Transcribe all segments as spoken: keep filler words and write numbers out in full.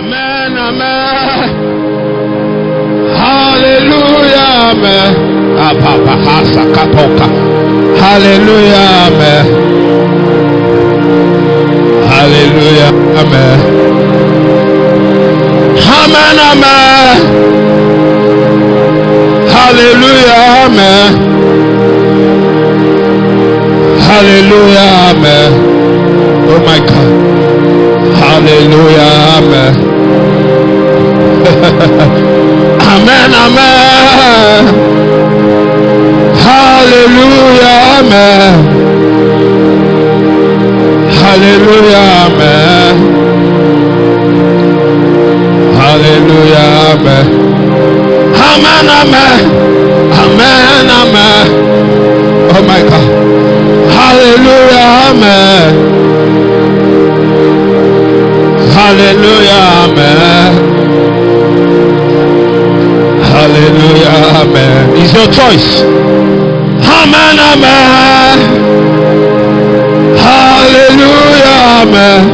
Amen, amen. Hallelujah, amen. Hallelujah, amen. Hallelujah, amen. Amen, amen. Hallelujah, amen. Hallelujah, amen. Oh my God. Hallelujah, amen. Amen, amen. Hallelujah, amen. Hallelujah, amen. Hallelujah, amen. Amen, amen. Amen, amen. Oh my God. Hallelujah, amen. Hallelujah, amen. Hallelujah, amen. It's your choice. Amen, amen. Hallelujah, amen.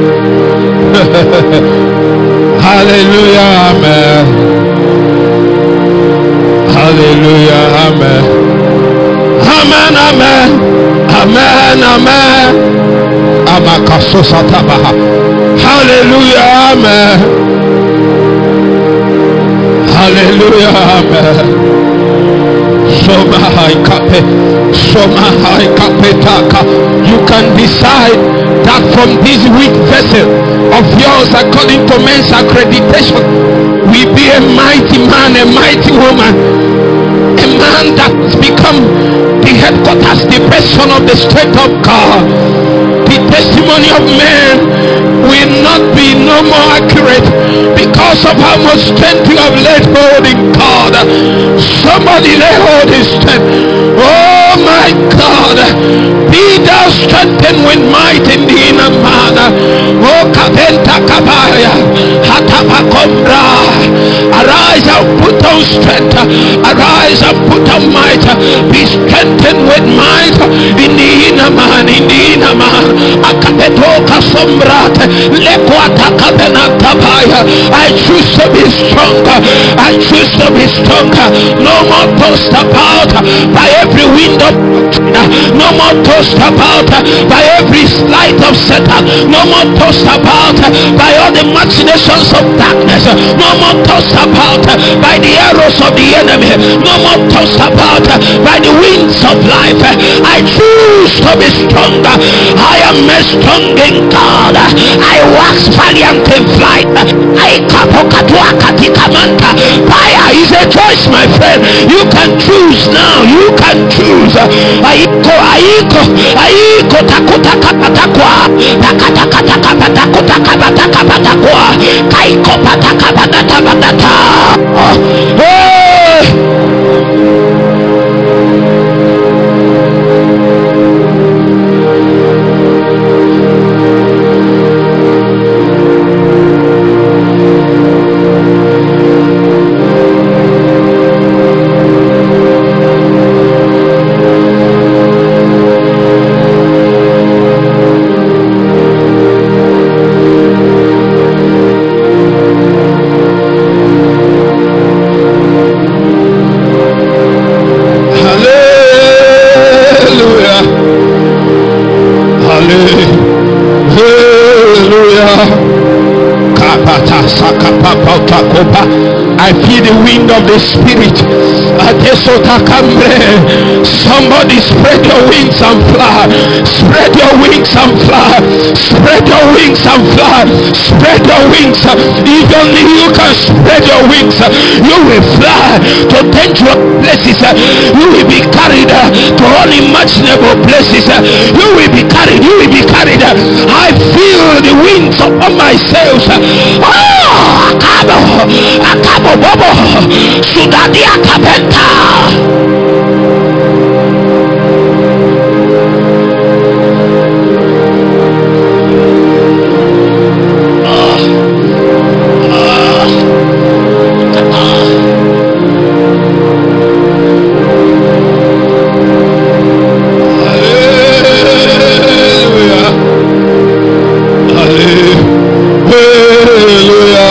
Hallelujah, amen. Hallelujah, amen. Amen, amen. Amen, amen. Amakasosatabaha. Hallelujah, amen. Hallelujah, amen. Soma haikape, soma haikapetaka. You can decide that from this weak vessel of yours, according to men's accreditation, we be a mighty man, a mighty woman, a man that has become the headquarters, the person of the strength of God. The testimony of men will not be no more accurate because of how much strength you have laid hold in God. Somebody lay hold in strength. Oh my God, be thou strengthened with might in the inner man. Oh Kaventa Kabaya Hatabakombra, arise and put on strength, arise and put on might, be strengthened with might in the inner man, in the inner man. Akapetoka sombrate lekwata kabenantabaya. I choose to be stronger, I choose to be stronger. No more tossed about by every wind of doctrine, no more tossed about by every sleight of Satan, no more tossed about by all the machinations of darkness, no more tossed about by the arrows of the enemy, no more tossed about by the winds of life. I choose to be stronger. I am a strong in God. I wax valiant in flight. I kapokatua katikamanta. Fire is a choice, my friend. You can choose now. You can choose. Aiko aiko aiko takuta kapatakwa takata kataka patakuta kapataka patakwa kaiko pataka patata patata. Hey! I feel the wind of the Spirit. Somebody spread your wings and fly. Spread your wings and fly. Spread your wings and fly. Spread your wings. If only you can spread your wings, you will fly to dangerous places. You will be carried to unimaginable places. You will be carried. You will be carried. I feel the wings upon my sails. Oh, akabo, akabo, bobo, sudadi akabenta. Hallelujah.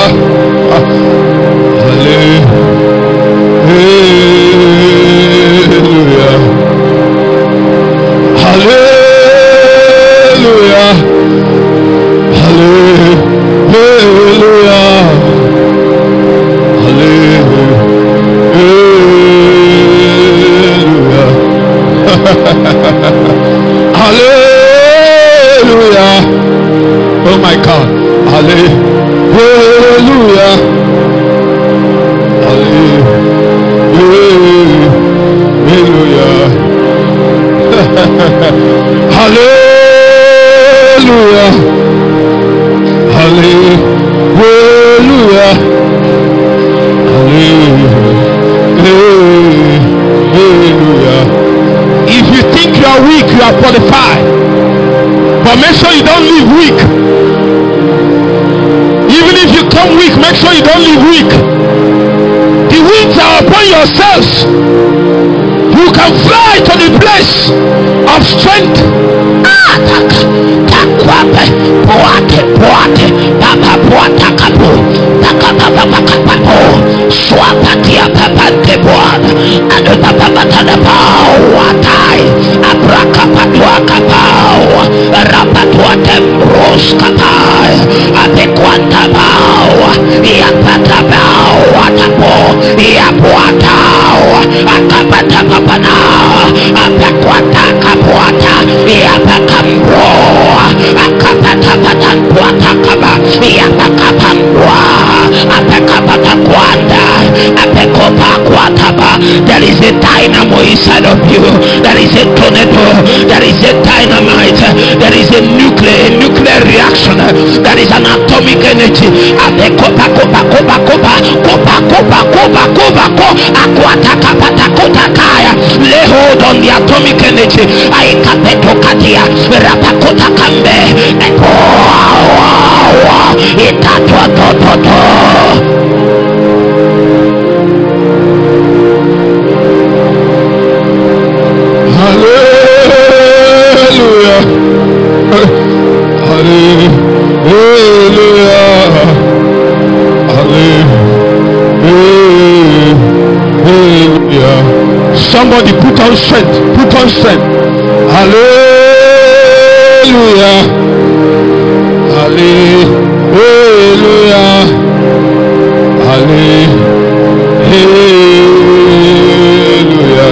Hallelujah. Hallelujah. Hallelujah. Hallelujah. Hallelujah. If you think you are weak, you are qualified. But make sure you don't live weak. Even if you come weak, make sure you don't live weak. The wings are upon yourselves. You can fly to the place of strength. Swapatia papante boad and the papatana watai abrakapatua kapau rapatua tembros kapai apequanta bau yapata bau atapo yapuatau akapata papana apequanta kapuata yapakambro akapata patan puata kaba yapakapambwa apekapata kwanda apekopa kwataba. There is a dynamo inside of you. There is a tornado. There is a dynamite. There is a nuclear a nuclear reaction. There is an atomic energy. Apekopa kopa kopa kopa kopa kopa kopa kopa ko akwata kapata kota kaya. Lay hold on the atomic energy. Aikapeto katia rapakota kambe eko itatwa toto. Hallelujah. Hallelujah. Hallelujah. Somebody put on strength. Put on strength. Hallelujah. Hallelujah. Hallelujah.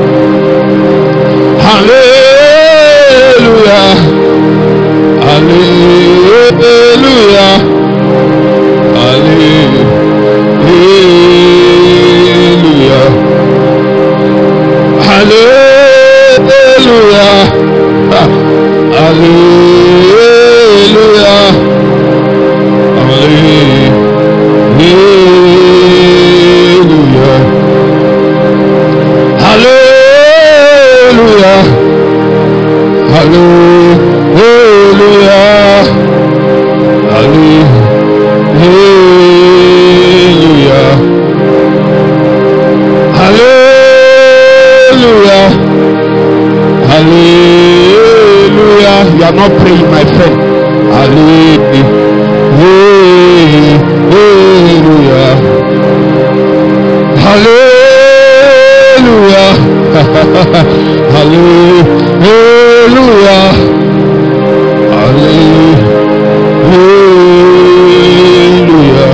Hallelujah. Hallelujah. Hallelujah. Hallelujah. Hallelujah. Hallelujah. Hallelujah. Hallelujah. Hallelujah. Hallelujah. Hallelujah. You are not praying, my friend. Hallelujah. Hallelujah. Hallelujah. Hallelujah.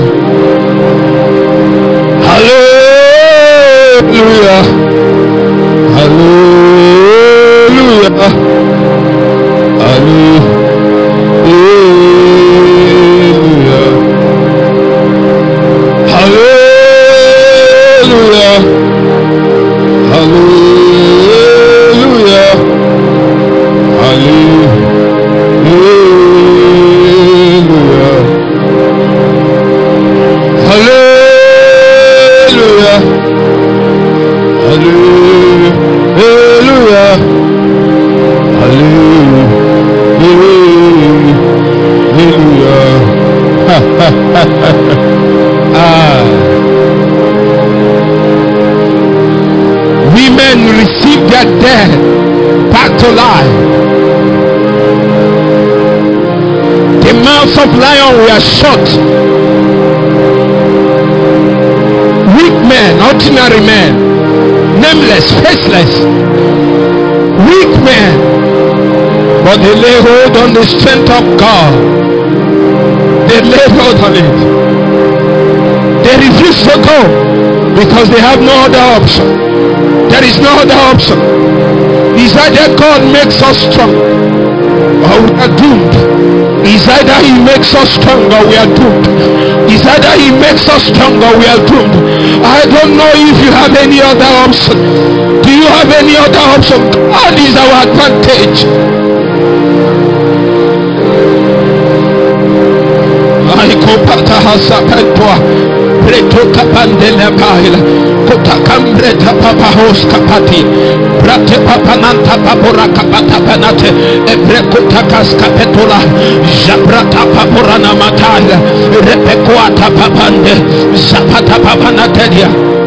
Hallelujah. Hallelujah. Hallelujah. Hallelujah. Hallelujah. Hallelujah. Hallelujah. Hallelujah. Hallelujah. Ah. Women receive their dead back to life. The mouths of lion were shut. Weak men, ordinary men, nameless, faceless, weak men, but they lay hold on the strength of God. They lay hold on it. They refuse to go because they have no other option. There is no other option. It's either God makes us strong or we are doomed. It's either He makes us strong or we are doomed. It's either He makes us strong or we are doomed. I don't know if you have any other option. Do you have any other option? God is our advantage. I kopata hasapetwa preto kapandele baila kota kambreta papa hos kapati brate papananta papora kapata panate ebrekota kaskapetola jabrata paporana matala repekwata papande zapata papanatedia.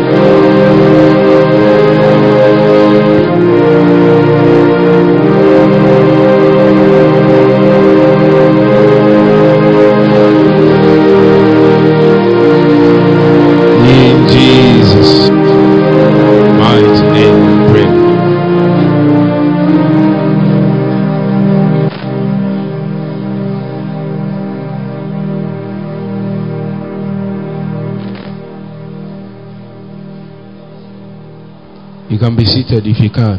You can be seated if you can.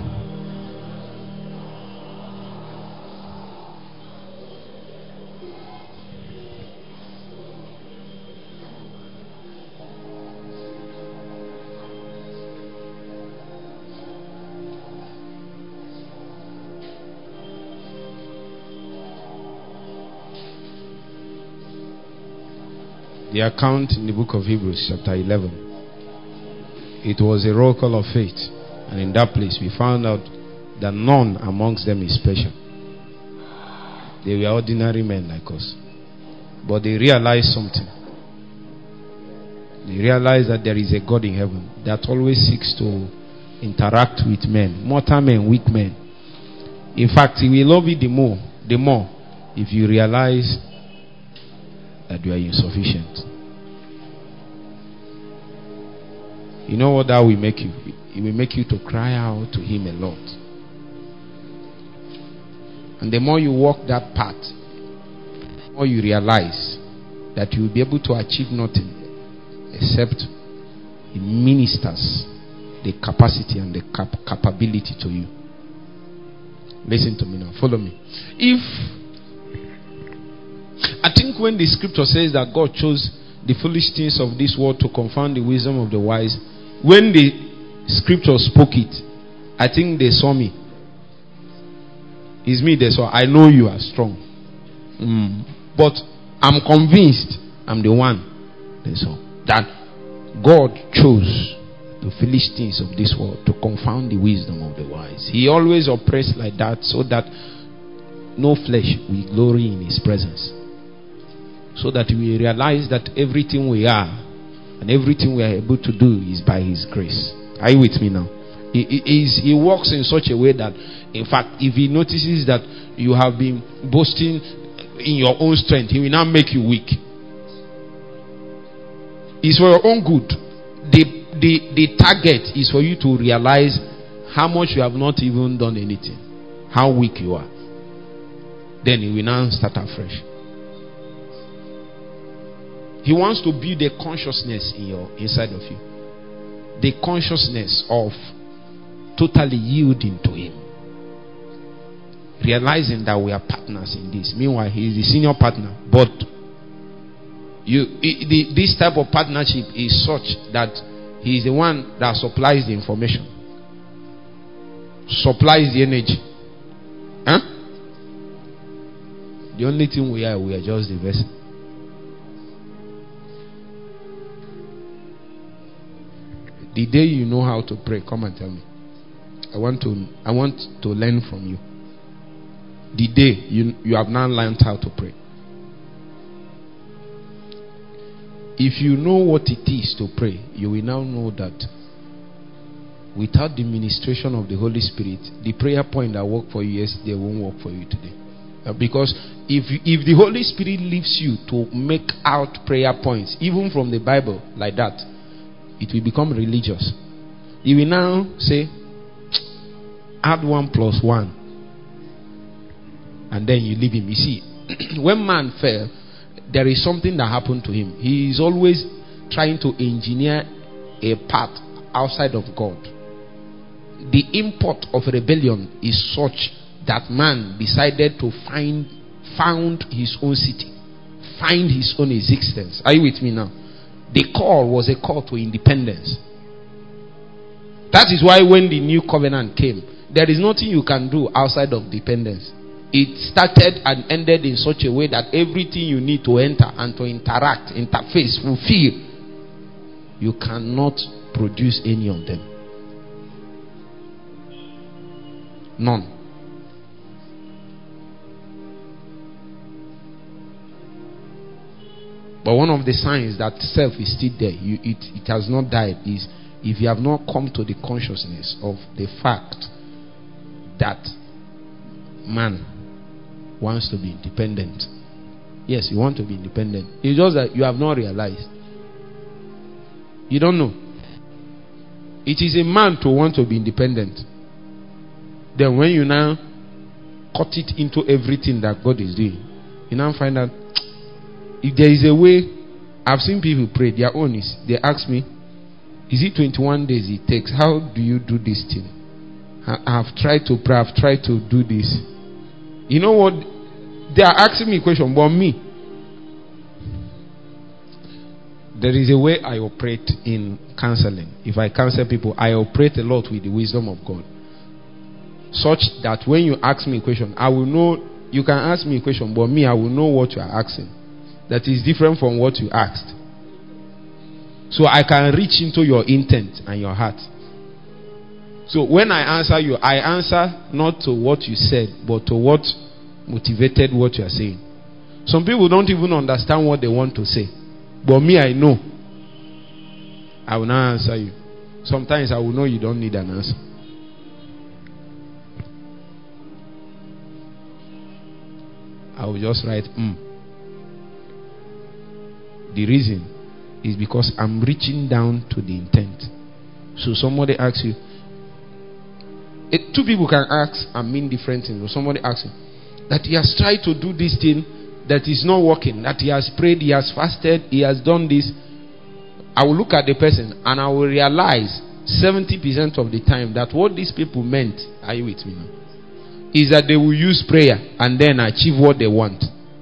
The account in the book of Hebrews chapter eleven. It was a roll call of faith. And in that place we found out that none amongst them is special. They were ordinary men like us. But they realized something. They realized that there is a God in heaven that always seeks to interact with men. Mortal men, weak men. In fact, He will love you the more, the more if you realize that you are insufficient. You know what that will make you? It will make you to cry out to Him a lot. And the more you walk that path, the more you realize that you will be able to achieve nothing except He ministers the capacity and the cap- capability to you. Listen to me now. Follow me. If I think when the scripture says that God chose the foolish things of this world to confound the wisdom of the wise, when the scripture spoke it, I think they saw me. It's me they saw. I know you are strong. Mm. But I'm convinced I'm the one they saw. That God chose the foolish things of this world to confound the wisdom of the wise. He always operates like that so that no flesh will glory in His presence. So that we realize that everything we are and everything we are able to do is by His grace. Are you with me now? He, he, he works in such a way that, in fact, if He notices that you have been boasting in your own strength, He will now make you weak. It's for your own good. The, the, the target is for you to realize how much you have not even done anything. How weak you are. Then He will now start afresh. He wants to build a consciousness in your inside of you. The consciousness of totally yielding to Him. Realizing that we are partners in this. Meanwhile, He is the senior partner. But you, the, this type of partnership is such that He is the one that supplies the information. Supplies the energy. Huh? The only thing we are, we are just the vessel. The day you know how to pray, come and tell me. I want to I want to learn from you. The day you, you have now learned how to pray. If you know what it is to pray, you will now know that without the ministration of the Holy Spirit, the prayer point that worked for you yesterday won't work for you today. Because if if the Holy Spirit leaves you to make out prayer points, even from the Bible like that, it will become religious. He will now say, add one plus one. And then you leave him. You see, when man fell, there is something that happened to him. He is always trying to engineer a path outside of God. the import of rebellion is such that man decided to find found his own city, find his own existence. Are you with me now? The call was a call to independence. That is why when the new covenant came, there is nothing you can do outside of dependence. It started and ended in such a way that everything you need to enter and to interact, interface, fulfill, you cannot produce any of them. None. But one of the signs that self is still there, you, it, it has not died, is if you have not come to the consciousness of the fact that man wants to be independent. Yes, you want to be independent. It's just that you have not realized. You don't know. It is a man to want to be independent. Then when you now cut it into everything that God is doing, you now find out if there is a way. I've seen people pray, their own is, they ask me, is it twenty-one days it takes? How do you do this thing? I have tried to pray, I've tried to do this. You know what? They are asking me a question, but me, there is a way I operate in counseling. If I counsel people, I operate a lot with the wisdom of God. Such that when you ask me a question, I will know. You can ask me a question, but me, I will know what you are asking. That is different from what you asked. So I can reach into your intent and your heart. So when I answer you, I answer not to what you said, but to what motivated what you are saying. Some people don't even understand what they want to say. But me, I know. I will not answer you. Sometimes I will know you don't need an answer. I will just write, mm. The reason is because I'm reaching down to the intent. So somebody asks you, it, two people can ask and mean different things. Or somebody asks you that he has tried to do this thing that is not working, that he has prayed, he has fasted, he has done this. I will look at the person and I will realize seventy percent of the time that what these people meant, are you with me now, is that they will use prayer and then achieve what they want.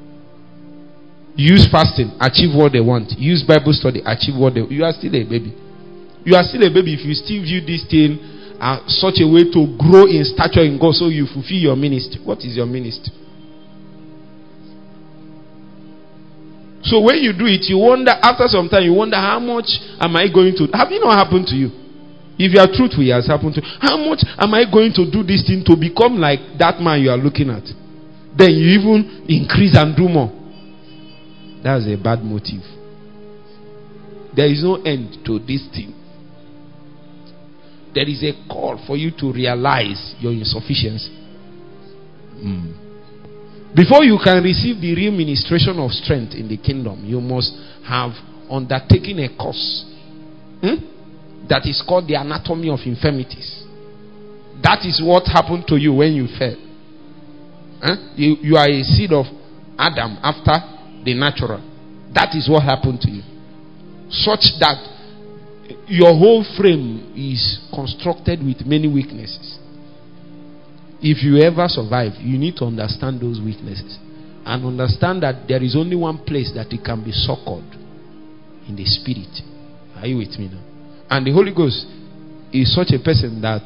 Use fasting, achieve what they want. Use Bible study, achieve what they want. You are still a baby. You are still a baby if you still view this thing as such a way to grow in stature in God so you fulfill your ministry. What is your ministry? So when you do it, you wonder, after some time, you wonder, how much am I going to, have it not happened to you? If you are truthful, it has happened to you. How much am I going to do this thing to become like that man you are looking at? Then you even increase and do more. That's a bad motive. There is no end to this thing. There is a call for you to realize your insufficiency. Mm. Before you can receive the real ministration of strength in the kingdom, you must have undertaken a course hmm? that is called the anatomy of infirmities. That is what happened to you when you fell. Huh? You, you are a seed of Adam after the natural. That is what happened to you. Such that your whole frame is constructed with many weaknesses. If you ever survive, you need to understand those weaknesses and understand that there is only one place that it can be succored, in the spirit. Are you with me now? And the Holy Ghost is such a person that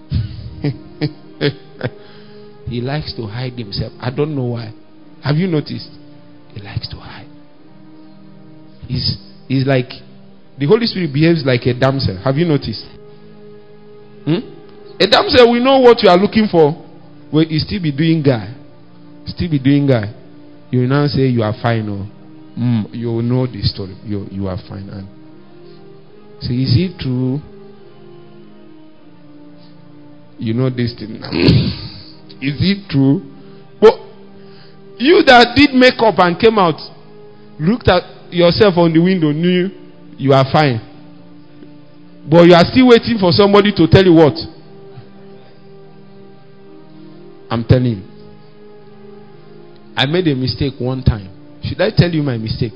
he likes to hide himself. I don't know why. Have you noticed? He likes to hide. He's, he's like, the Holy Spirit behaves like a damsel. Have you noticed? Hmm? A damsel, we know what you are looking for. Well, you still be doing guy. Still be doing guy. You will now say you are fine. Or mm, you will know the story. You, you are fine. And so is it true? You know this thing now. Is it true? But you that did makeup and came out, looked at yourself on the window, knew you are fine. But you are still waiting for somebody to tell you what? I'm telling you. I made a mistake one time. Should I tell you my mistake?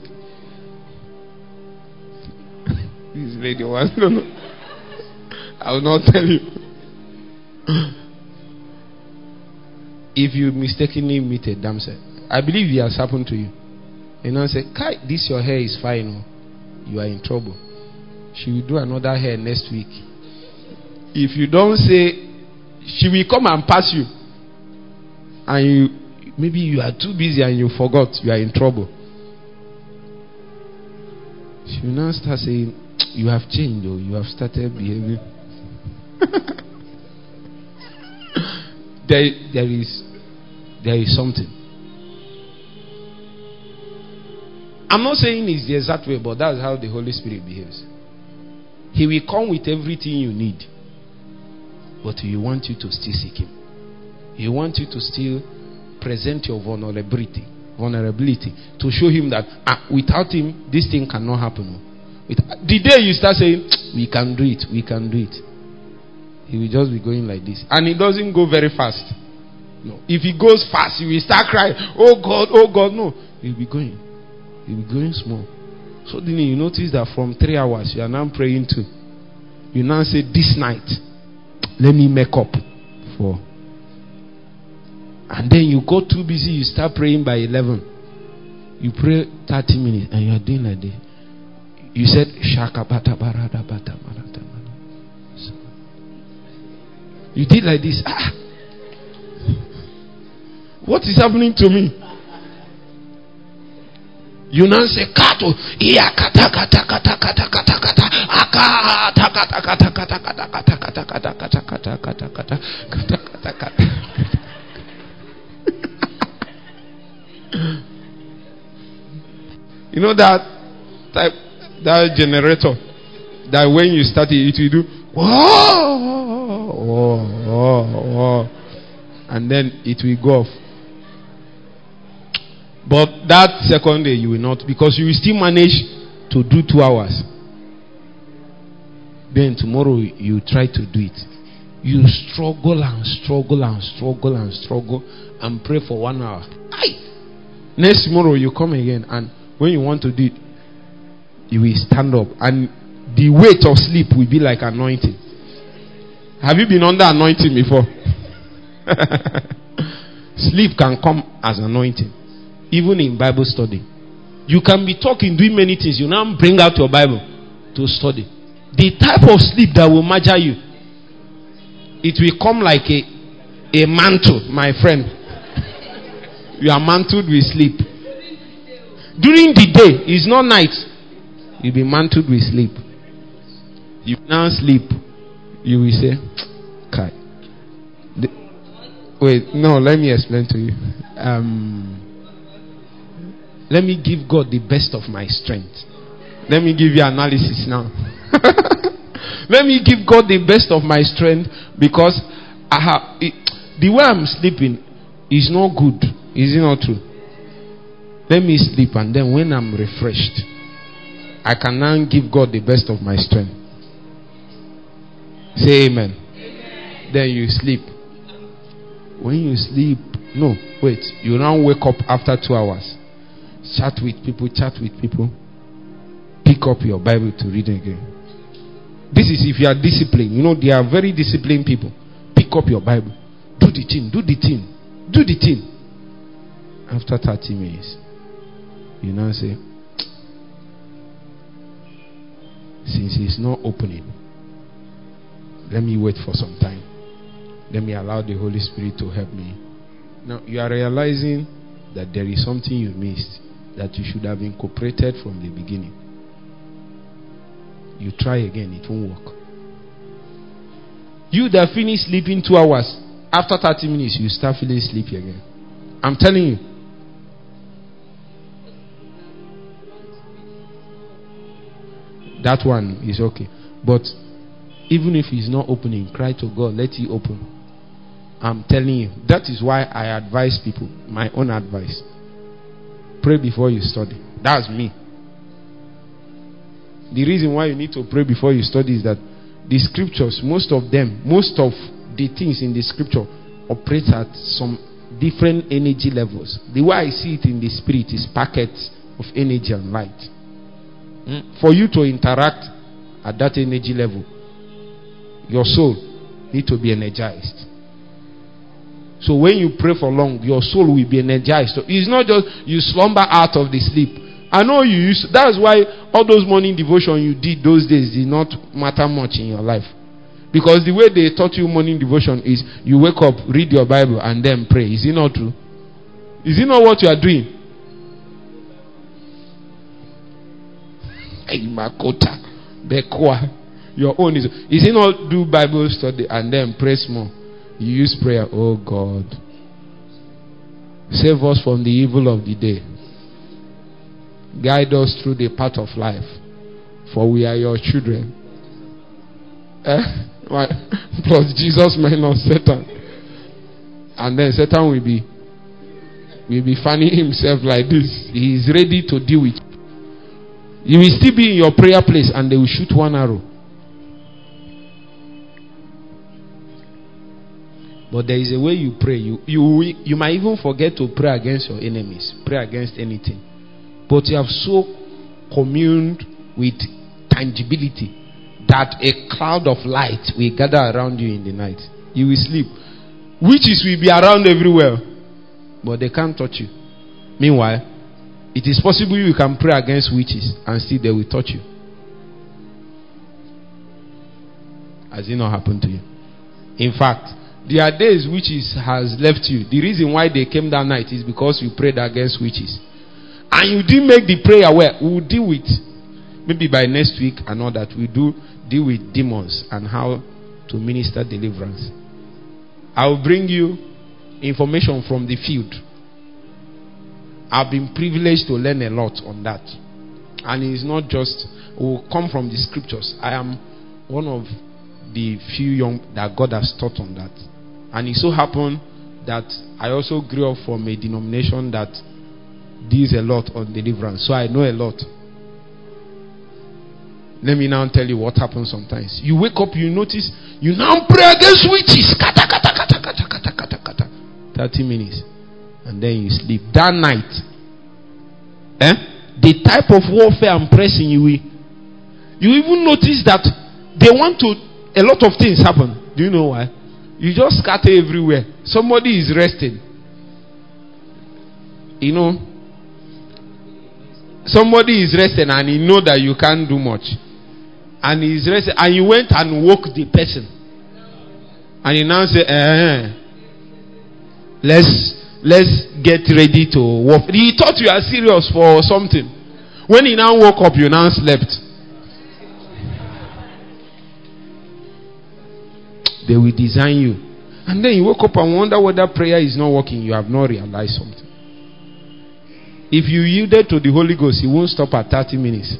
This lady was, no, no. I will not tell you. If you mistakenly meet a damsel, I believe it has happened to you. You know, say, Kai, this your hair is fine. You are in trouble. She will do another hair next week. If you don't say, she will come and pass you. And you, maybe you are too busy and you forgot, you are in trouble. She will now start saying, you have changed, or you have started behaving. there, there is there is something. I'm not saying it's the exact way, but that's how the Holy Spirit behaves. He will come with everything you need, but He wants you to still seek Him. He wants you to still present your vulnerability, vulnerability to show Him that ah, without Him, this thing cannot happen. With, the day you start saying, we can do it, we can do it, He will just be going like this. And it doesn't go very fast. No. If He goes fast, you will start crying, oh God, oh God. No. He will be going. He will be going small. So then you notice that from three hours, you are now praying to. You now say, this night, let me make up for. And then you go too busy, you start praying by eleven. You pray thirty minutes and you are doing like this. You said, Shaka bata barada bata marata. You did like this. Ah. What is happening to me? You now say, Kato, iya kata kata kata kata kata kata akata kata kata kata kata kata kata kata kata kata kata kata kata kata kata. You know that type, that generator that when you start it, it will do whoa, whoa, whoa, whoa, and then it will go off. But that second day you will not, because you will still manage to do two hours. Then tomorrow you try to do it. You struggle and struggle and struggle and struggle and pray for one hour. Aye. Next tomorrow you come again, and when you want to do it, you will stand up, and the weight of sleep will be like anointing. Have you been under anointing before? Sleep can come as anointing. Even in Bible study, you can be talking, doing many things. You now bring out your Bible to study. The type of sleep that will measure you, it will come like a, a mantle, my friend. You are mantled with sleep. During the day, it's not night. You'll be mantled with sleep. You now sleep. You will say, Kai. The, wait, no, let me explain to you. Um... Let me give God the best of my strength. Let me give you analysis now. Let me give God the best of my strength, because I have it, the way I'm sleeping is not good. Is it not true? Let me sleep, and then when I'm refreshed, I can now give God the best of my strength. Say amen. Amen. Then you sleep. When you sleep, no, wait, you now wake up after two hours. Chat with people, chat with people. Pick up your Bible to read again. This is if you are disciplined. You know, they are very disciplined people. Pick up your Bible. Do the thing, do the thing, do the thing. After thirty minutes, you now say, since it's not opening, let me wait for some time. Let me allow the Holy Spirit to help me. Now, you are realizing that there is something you missed, that you should have incorporated from the beginning. You try again, it won't work. You that finish sleeping two hours, after thirty minutes, you start feeling sleepy again. I'm telling you. That one is okay. But even if it's not opening, cry to God, let it open. I'm telling you. That is why I advise people, my own advice. Pray before you study. That's me. The reason why you need to pray before you study is that the scriptures, most of them, most of the things in the scripture operate at some different energy levels. The way I see it in the spirit is packets of energy and light. Mm? For you to interact at that energy level, your soul need to be energized. So when you pray for long, your soul will be energized. So it's not just you slumber out of the sleep. I know you used to, that's why all those morning devotion you did those days did not matter much in your life. Because the way they taught you morning devotion is you wake up, read your Bible, and then pray. Is it not true? Is it not what you are doing? Your own is is it not do Bible study and then pray more? You use prayer. Oh God, save us from the evil of the day. Guide us through the path of life, for we are your children. Eh? Plus Jesus minus Satan, and then Satan will be will be fanning himself like this. He is ready to deal with. You will still be in your prayer place, and they will shoot one arrow. But there is a way you pray. You you you might even forget to pray against your enemies, pray against anything. But you have so communed with tangibility that a cloud of light will gather around you in the night. You will sleep. Witches will be around everywhere, but they can't touch you. Meanwhile, it is possible you can pray against witches and still they will touch you. Has it not happened to you? In fact, there are days witches has left you. The reason why they came that night is because you prayed against witches. And you didn't make the prayer well. We will deal with, maybe by next week and all that, we do deal with demons and how to minister deliverance. I will bring you information from the field. I've been privileged to learn a lot on that. And it's not just, it will come from the scriptures. I am one of the few young that God has taught on that. And it so happened that I also grew up from a denomination that deals a lot on deliverance. So I know a lot. Let me now tell you what happens sometimes. You wake up, you notice, you now pray against witches. Kata, kata, kata, kata, kata, kata, kata. thirty minutes. And then you sleep. That night, eh? The type of warfare I'm pressing you with, you even notice that they want to, a lot of things happen. Do you know why? You just scatter everywhere. Somebody is resting. You know, somebody is resting and he know that you can't do much. And he's resting and you went and woke the person. And he now say, eh, let's let's get ready to walk. He thought you are serious for something. When he now woke up, you now slept. They will design you. And then you wake up and wonder whether prayer is not working. You have not realized something. If you yielded to the Holy Ghost, he won't stop at thirty minutes.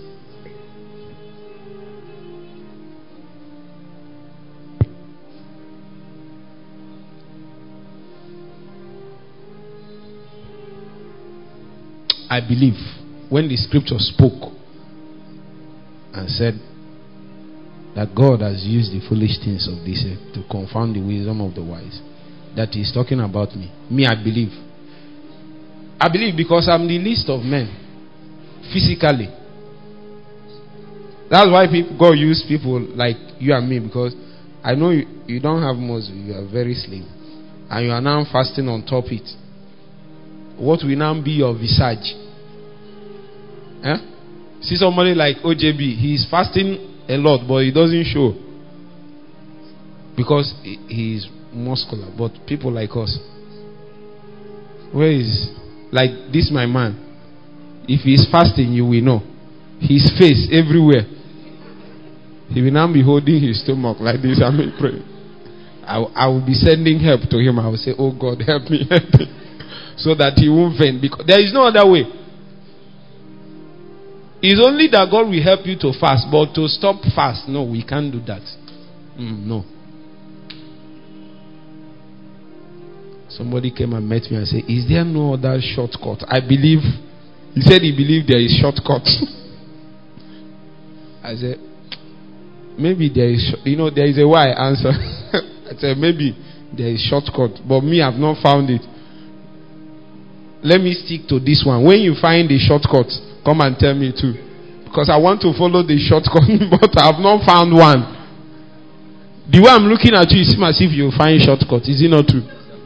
I believe when the scripture spoke and said that God has used the foolish things of this earth to confound the wisdom of the wise, that he's talking about me. Me, I believe. I believe because I'm the least of men physically. That's why people, God used people like you and me, because I know you, you don't have muscle, you are very slim, and you are now fasting on top it. What will now be your visage? Eh? See somebody like O J B, he's fasting a lot, but he doesn't show because he, he is muscular. But people like us, where is like this my man? If he's fasting, you will know. His face everywhere. He will now be holding his stomach like this. I mean, pray. I, I will be sending help to him. I will say, "Oh God, help me, help me," so that he won't faint. Because there is no other way. It's only that God will help you to fast, but to stop fast, no, we can't do that. Mm, no. Somebody came and met me and said, "Is there no other shortcut?" I believe. He said he believed there is shortcut. I said, maybe there is, you know, there is a why answer. I said, maybe there is shortcut, but me, I've not found it. Let me stick to this one. When you find the shortcut, come and tell me too. Because I want to follow the shortcut, but I have not found one. The way I'm looking at you, it seems as if you find shortcut. Is it not true?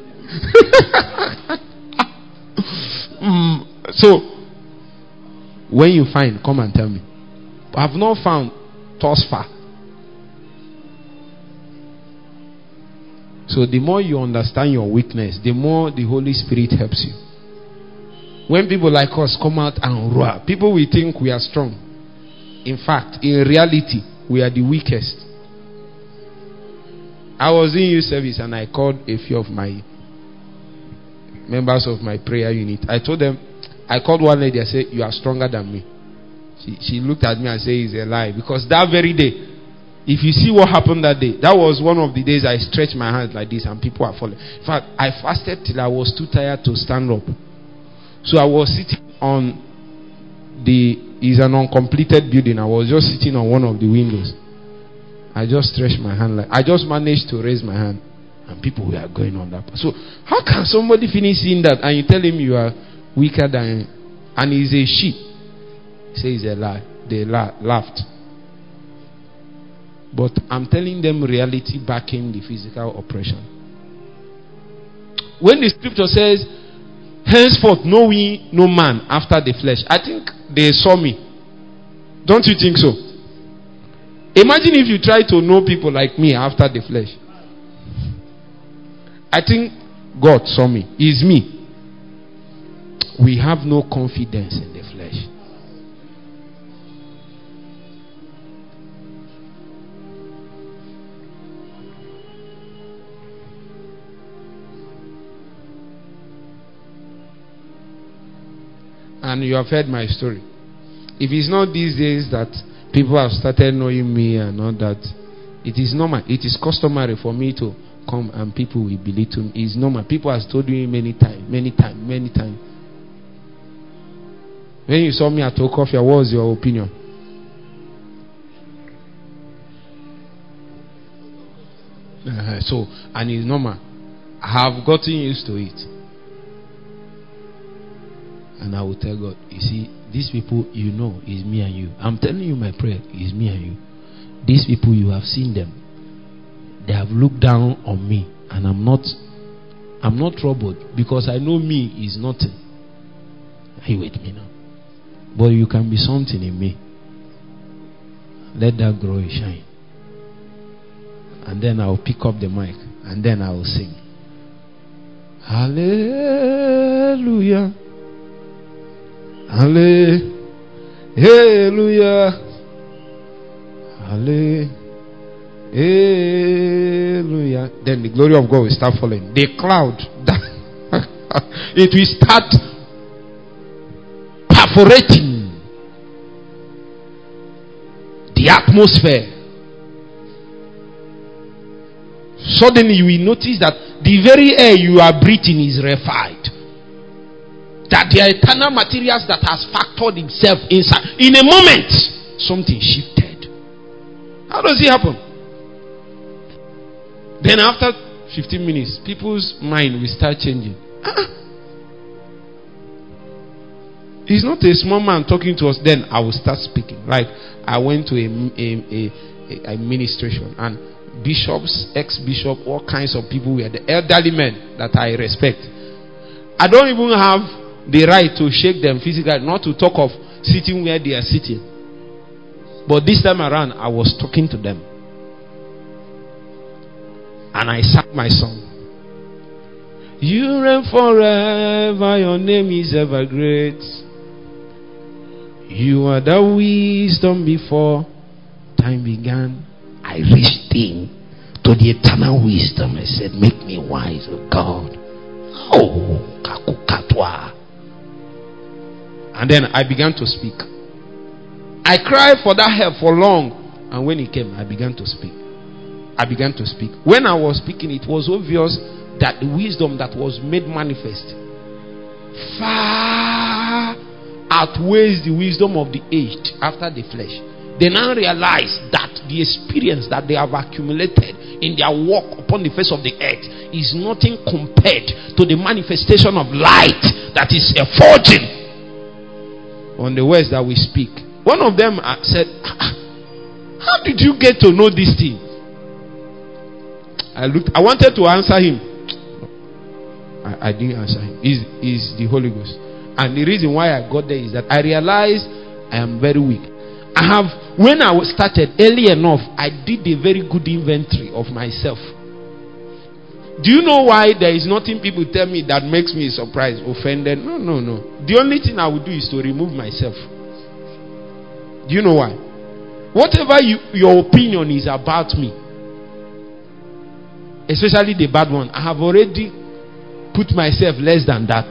mm, so, when you find, come and tell me. I have not found thus far. So the more you understand your weakness, the more the Holy Spirit helps you. When people like us come out and roar, people will think we are strong. In fact, in reality, we are the weakest. I was in youth service and I called a few of my members of my prayer unit. I told them, I called one lady and said, you are stronger than me. She, she looked at me and said, it's a lie. Because that very day, if you see what happened that day, that was one of the days I stretched my hands like this and people are falling. In fact, I fasted till I was too tired to stand up. So I was sitting on the, it's an uncompleted building. I was just sitting on one of the windows. I just stretched my hand like, I just managed to raise my hand and people were going on that. So how can somebody finish seeing that and you tell him you are weaker than, and he's a sheep? He says it's a lie. They la- laughed. But I'm telling them reality backing the physical oppression. When the scripture says, henceforth know we no man after the flesh, I think they saw me. Don't you think so? Imagine if you try to know people like me after the flesh. I think God saw me. It's me. We have no confidence in the flesh. And you have heard my story. If it's not these days that people have started knowing me and all that, it is normal. It is customary for me to come and people will belittle me. It's normal. People have told me many times, many times, many times. When you saw me at Okofia, what was your opinion? Uh, so, and it's normal. I have gotten used to it. And I will tell God, you see, these people, you know, is me and you. I'm telling you my prayer, is me and you. These people, you have seen them. They have looked down on me. And I'm not, I'm not troubled. Because I know me is nothing. Are you with me now? But you can be something in me. Let that grow and shine. And then I'll pick up the mic. And then I will sing. Hallelujah. Hallelujah. Hallelujah. Then the glory of God will start falling. The cloud, it will start perforating the atmosphere. Suddenly you will notice that the very air you are breathing is refined. That there are eternal materials that has factored itself inside. In a moment, something shifted. How does it happen? Then after fifteen minutes, people's mind will start changing. Ah. He's not a small man talking to us. Then I will start speaking. Like I went to a, a, a, a administration and bishops, ex-bishop, all kinds of people were the elderly men that I respect. I don't even have the right to shake them physically, not to talk of sitting where they are sitting. But this time around, I was talking to them. And I sang my song. You reign forever, your name is ever great. You are the wisdom before time began. I reached in to the eternal wisdom. I said, make me wise, oh God. Oh, kakukatwa. And then I began to speak. I cried for that help for long. And when it came, I began to speak. I began to speak. When I was speaking, it was obvious that the wisdom that was made manifest far outweighs the wisdom of the aged after the flesh. They now realize that the experience that they have accumulated in their walk upon the face of the earth is nothing compared to the manifestation of light that is effulging on the words that we speak. One of them said, how did you get to know this thing? I looked. I wanted to answer him. I, I didn't answer him. Is is the Holy Ghost. And the reason why I got there is that I realized I am very weak. I have, when I was started early enough, I did a very good inventory of myself. Do you know why there is nothing people tell me that makes me surprised, offended? No, no, no. The only thing I would do is to remove myself. Do you know why? Whatever you, your opinion is about me, especially the bad one, I have already put myself less than that.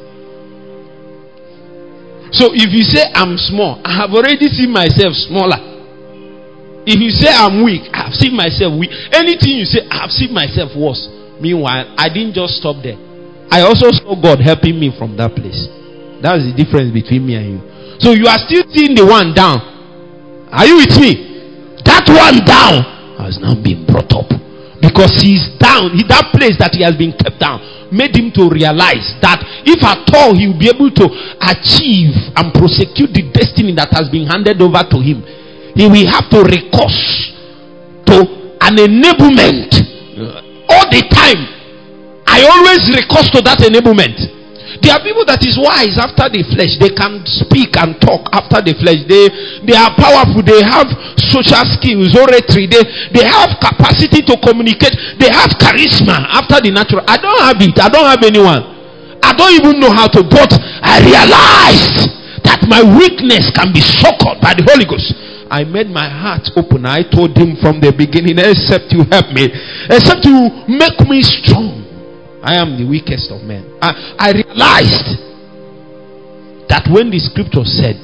So if you say I'm small, I have already seen myself smaller. If you say I'm weak, I have seen myself weak. Anything you say, I have seen myself worse. Meanwhile, I didn't just stop there. I also saw God helping me from that place. That's the difference between me and you. So you are still seeing the one down. Are you with me? That one down has now been brought up. Because he's down. That place that he has been kept down made him to realize that if at all he will be able to achieve and prosecute the destiny that has been handed over to him, he will have to recourse to an enablement. All the time, I always recourse to that enablement. There are people that is wise after the flesh. They can speak and talk after the flesh. They they are powerful. They have social skills, oratory. They, they have capacity to communicate. They have charisma after the natural. I don't have it. I don't have anyone. I don't even know how to. But I realized that my weakness can be succored by the Holy Ghost. I made my heart open. I told him from the beginning, except you help me, except you make me strong, I am the weakest of men. I, I realized that when the scripture said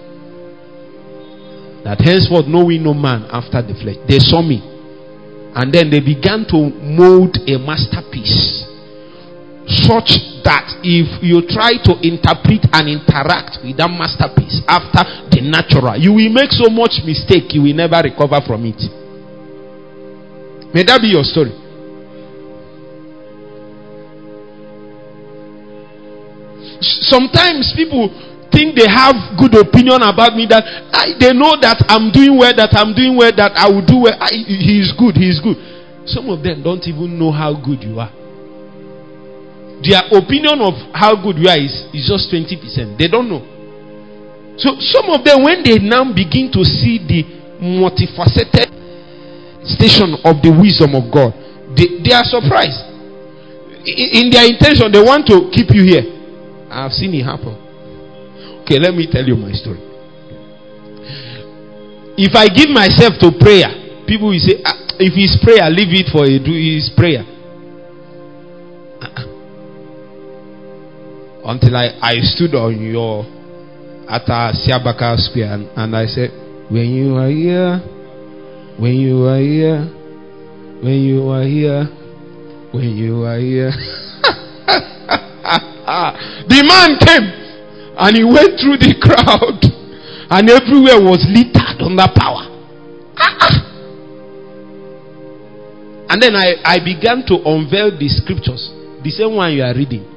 that henceforth know we no man after the flesh, they saw me. And then they began to mold a masterpiece such that if you try to interpret and interact with that masterpiece after the natural, you will make so much mistake you will never recover from it. May that be your story. Sometimes people think they have good opinion about me, that I, they know that I'm doing well, that I'm doing well, that I will do well. I, he is good, he is good. Some of them don't even know how good you are. Their opinion of how good you are is, is just twenty percent. They don't know. So some of them, when they now begin to see the multifaceted station of the wisdom of God, they, they are surprised. In, in their intention, they want to keep you here. I have seen it happen. Okay, let me tell you my story. If I give myself to prayer, people will say, ah, if it's prayer, leave it for a do his prayer. Uh-uh. Until I, I stood on your at a Siabaka Square and, and I said, when you are here, when you are here, when you are here, when you are here. The man came and he went through the crowd and everywhere was littered under power. And then I, I began to unveil the scriptures, the same one you are reading.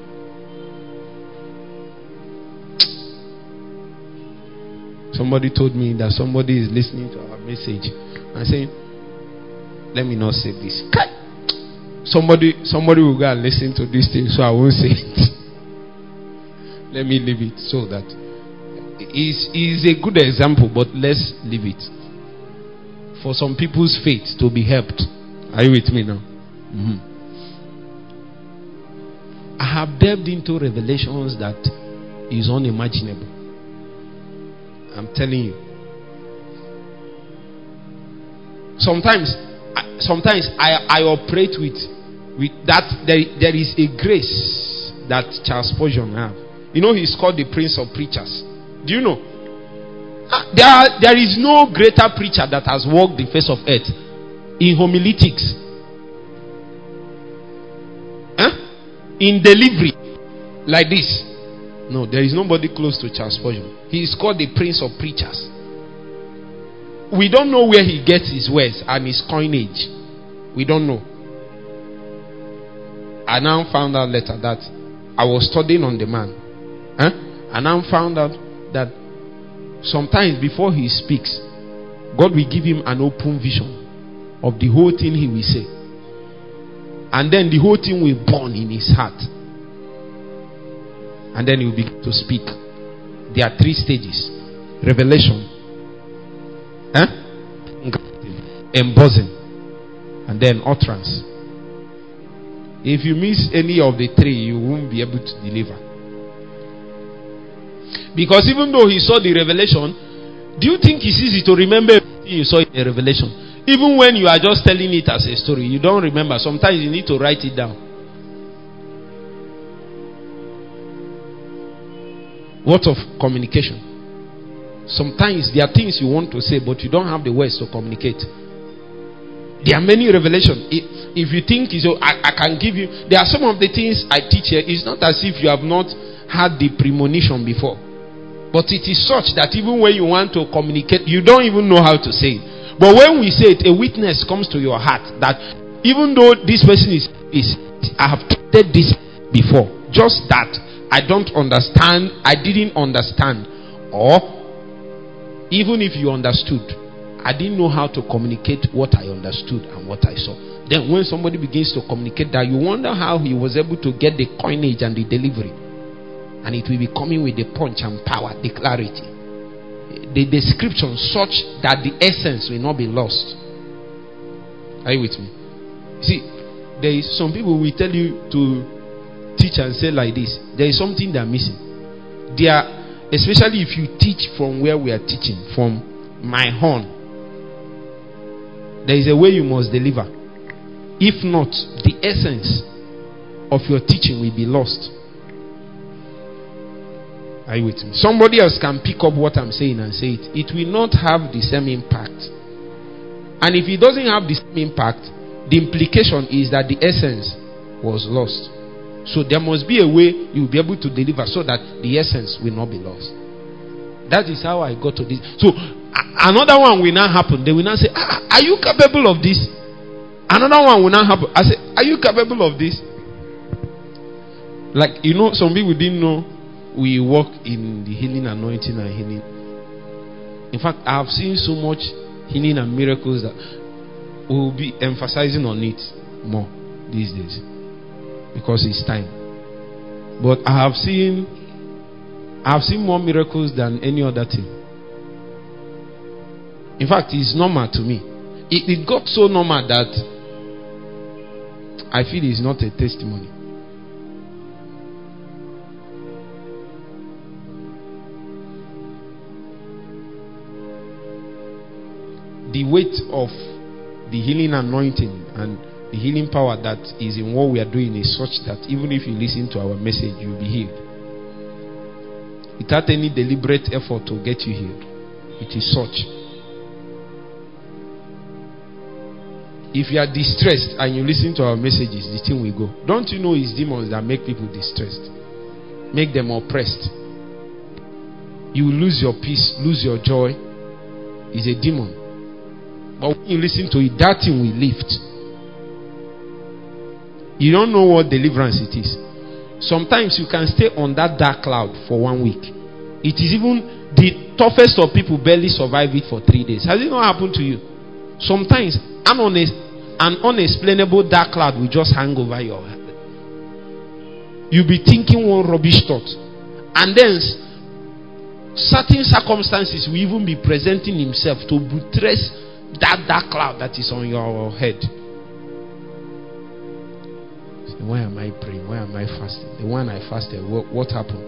Somebody told me that somebody is listening to our message and saying, let me not say this. Somebody somebody will go and listen to this thing, so I won't say it. Let me leave it so that it's, it's a good example, but let's leave it for some people's faith to be helped. Are you with me now? Mm-hmm. I have delved into revelations that is unimaginable. I'm telling you. Sometimes, sometimes I, I operate with with that. There, there is a grace that Charles Spurgeon have. You know, he's called the Prince of Preachers. Do you know? There, are, there is no greater preacher that has walked the face of earth in homiletics, huh? In delivery like this. No, there is nobody close to Charles Spurgeon. He is called the Prince of Preachers. We don't know where he gets his words and his coinage. We don't know. I now found out later that I was studying on the man. Huh? I now found out that sometimes before he speaks, God will give him an open vision of the whole thing he will say. and then the whole thing will burn in his heart. And then he will begin to speak. There are three stages: revelation, eh? embossing, and then utterance. If you miss any of the three, you won't be able to deliver. Because even though he saw the revelation, do you think it's easy to remember everything you saw in the revelation? Even when you are just telling it as a story, you don't remember. Sometimes you need to write it down. What of communication? Sometimes there are things you want to say, but you don't have the words to communicate. There are many revelations. If, if you think so, I, I can give you. There are some of the things I teach here. It's not as if you have not had the premonition before, but it is such that even when you want to communicate, you don't even know how to say it. But when we say it, a witness comes to your heart that even though this person is, is I have said this before, just that I don't understand, I didn't understand, or even if you understood, I didn't know how to communicate what I understood and what I saw. Then when somebody begins to communicate that, you wonder how he was able to get the coinage and the delivery. And it will be coming with the punch and power, the clarity, the description such that the essence will not be lost. Are you with me? See, there is some people will tell you to teach and say like this. There is something they are missing. They are, especially if you teach from where we are teaching, from my horn. There is a way you must deliver. If not, the essence of your teaching will be lost. Are you with me? Somebody else can pick up what I'm saying and say it. It will not have the same impact. And if it doesn't have the same impact, the implication is that the essence was lost. So there must be a way you will be able to deliver so that the essence will not be lost. That is how I got to this. So another one will now happen. They will now say, ah, are you capable of this? Another one will now happen. I say, are you capable of this? Like, you know, some people didn't know we work in the healing anointing and healing. In fact, I have seen so much healing and miracles that we will be emphasizing on it more these days because it's time. But I have seen I have seen more miracles than any other thing. In fact, it's normal to me. It, it got so normal that I feel it's not a testimony. The weight of the healing anointing and the healing power that is in what we are doing is such that even if you listen to our message, you'll be healed. Without any deliberate effort to get you healed. It is such. If you are distressed and you listen to our messages, the thing will go. Don't you know it's demons that make people distressed? Make them oppressed. You will lose your peace, lose your joy. It's a demon. But when you listen to it, that thing will lift. You don't know what deliverance it is. Sometimes you can stay on that dark cloud for one week. It is even the toughest of people barely survive it for three days. Has it not happened to you? Sometimes an, honest, an unexplainable dark cloud will just hang over your head. You'll be thinking one rubbish thought. And then certain circumstances will even be presenting himself to buttress that dark cloud that is on your head. So why am I praying? Why am I fasting? The one I fasted, what, what happened?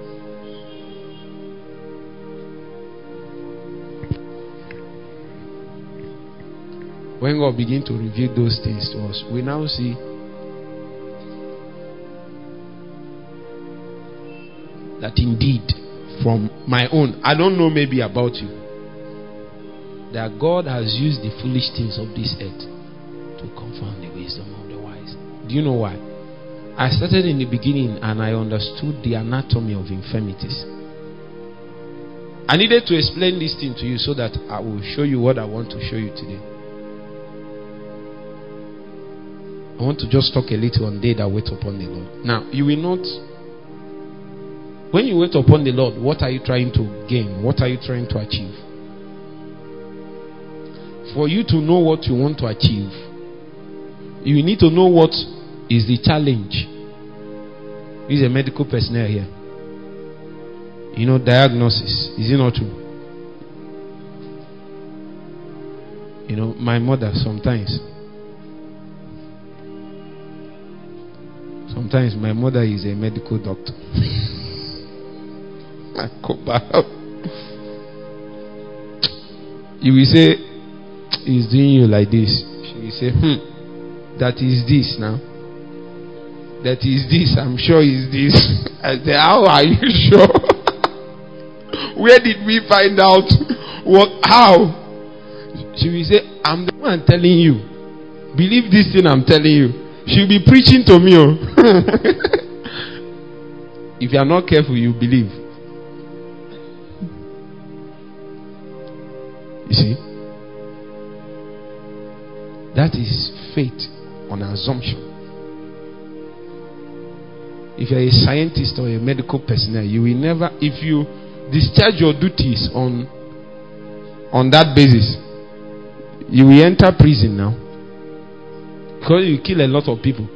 When God began to reveal those things to us, we now see that indeed, from my own, I don't know maybe about you, that God has used the foolish things of this earth to confound the wisdom of the wise. Do you know why? I started in the beginning and I understood the anatomy of infirmities. I needed to explain this thing to you so that I will show you what I want to show you today. I want to just talk a little on they that wait upon the Lord. Now, you will not, when you wait upon the Lord, what are you trying to gain? What are you trying to achieve? For you to know what you want to achieve, You need to know what is the challenge. He's a medical personnel here. You know, diagnosis. Is it not true? You know, my mother sometimes. Sometimes my mother is a medical doctor. You will say, he's doing you like this. She will say, hmm, that is this now. That is this. I'm sure is this. I say, how are you sure? Where did we find out? What? How? She will say, I'm the one telling you. Believe this thing I'm telling you. She'll be preaching to me. Oh. If you are not careful, you believe. You see? That is faith on assumption. If you are a scientist or a medical personnel, you will never, if you discharge your duties on on that basis, you will enter prison now. Because you kill a lot of people.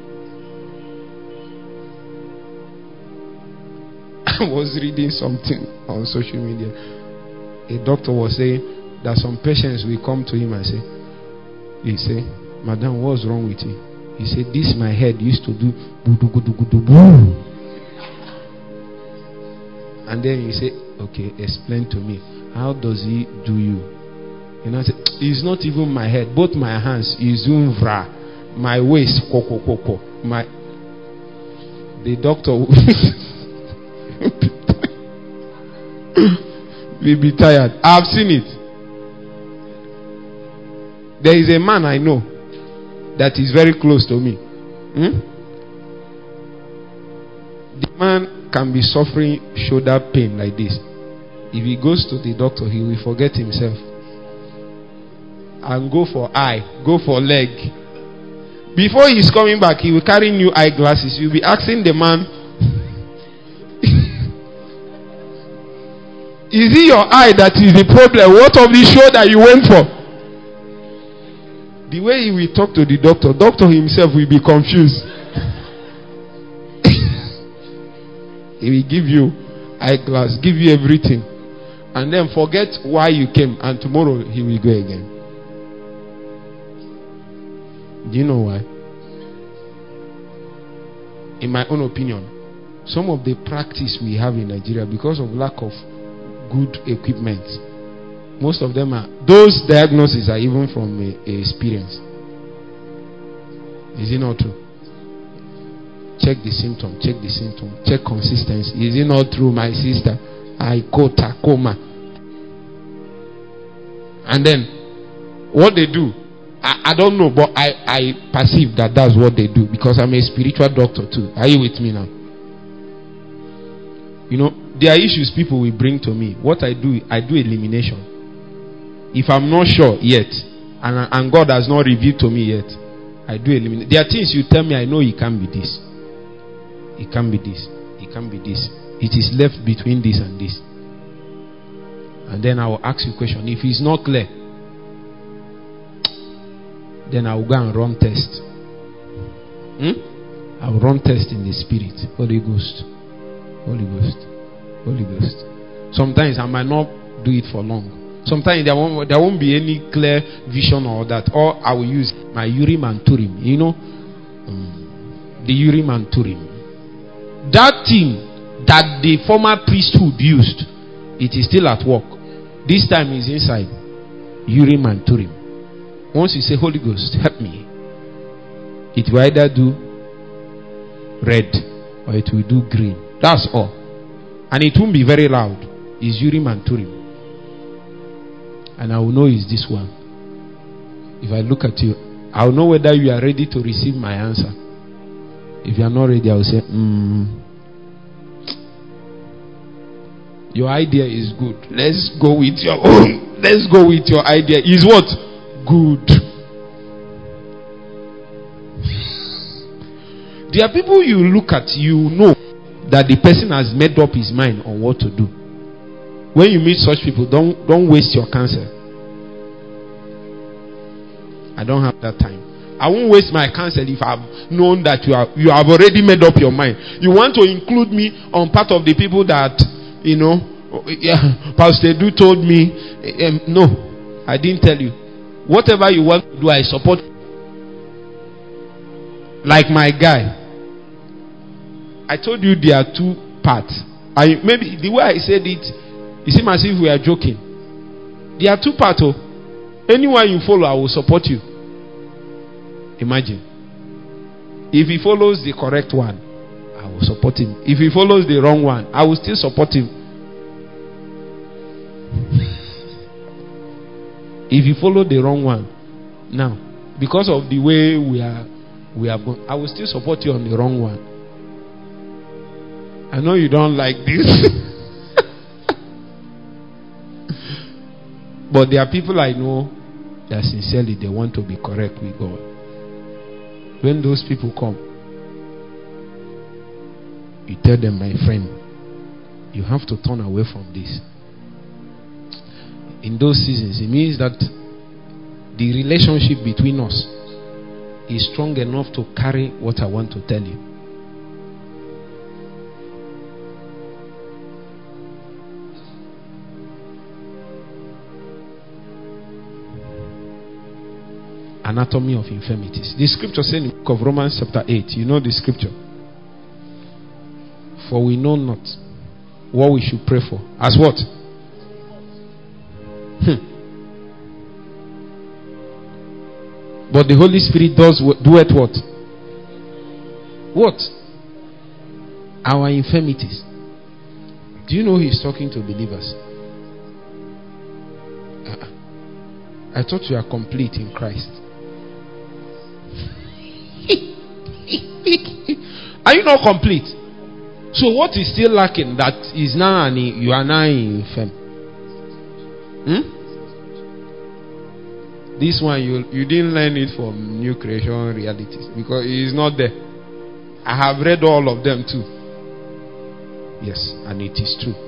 I was reading something on social media. A doctor was saying that some patients will come to him and say, he say, Madam, what's wrong with you? He said, this my head used to do boo boo boo boo. And then he said, okay, explain to me. How does he do you? You know, I said, it's not even my head. Both my hands is umvra. My waist, koko koko. My the doctor will be tired. I've seen it. There is a man I know that is very close to me. Hmm? The man can be suffering shoulder pain like this. If he goes to the doctor, he will forget himself and go for eye, go for leg. Before he's coming back, he will carry new eyeglasses. You'll be asking the man, is it your eye that is the problem? What of the shoulder you went for? The way he will talk to the doctor, doctor himself will be confused. He will give you eyeglass, give you everything, and then forget why you came, and tomorrow he will go again. Do you know why? In my own opinion, some of the practice we have in Nigeria, because of lack of good equipment, most of them are, those diagnoses are even from a, a experience. Is it not true? Check the symptom, check the symptom, check consistency. Is it not true, my sister? I quota coma. And then what they do, I, I don't know, but I, I perceive that that's what they do, because I'm a spiritual doctor too. Are you with me now? You know, there are issues people will bring to me. What I do, I do elimination. If I'm not sure yet, and, and God has not revealed to me yet, I do eliminate. There are things you tell me, I know it can't be this. It can't be this. It can't be this. It is left between this and this. And then I will ask you a question. If it's not clear, then I will go and run test. Hmm? I will run test in the spirit. Holy Ghost. Holy Ghost. Holy Ghost. Sometimes I might not do it for long. Sometimes there won't, there won't be any clear vision or that. Or I will use my Urim and Turim. You know? Um, the Urim and Turim. That thing that the former priesthood used, it is still at work. This time is inside. Urim and Turim. Once you say, Holy Ghost, help me, it will either do red or it will do green. That's all. And it won't be very loud. It's Urim and Turim. And I will know it's this one. If I look at you, I will know whether you are ready to receive my answer. If you are not ready, I will say, mm, your idea is good. Let's go with your own. Let's go with your idea. Is what? Good. There are people you look at, you know that the person has made up his mind on what to do. When you meet such people, don't don't waste your counsel. I don't have that time. I won't waste my counsel if I've known that you are you have already made up your mind. You want to include me on part of the people that, you know, yeah, Pastor Du told me, um, no, I didn't tell you. Whatever you want to do, I support. Like my guy, I told you there are two parts. I maybe the way I said it, it seems as if we are joking. There are two parts. Oh, anyone you follow, I will support you. Imagine. If he follows the correct one, I will support him. If he follows the wrong one, I will still support him. If you follow the wrong one, now, because of the way we are, we are going, I will still support you on the wrong one. I know you don't like this. But there are people I know that sincerely they want to be correct with God. When those people come, you tell them, my friend, you have to turn away from this. In those seasons, it means that the relationship between us is strong enough to carry what I want to tell you. Anatomy of infirmities. The scripture says in the book of Romans chapter eight, you know the scripture. For we know not what we should pray for. As what? Hmm. But the Holy Spirit does do it what? What? Our infirmities. Do you know he's talking to believers? Uh-uh. I thought you are complete in Christ. Are you not complete? So what is still lacking that is now an, you are now infirm? Hmm? This one you you didn't learn it from New Creation Realities because it is not there. I have read all of them too. Yes, and it is true.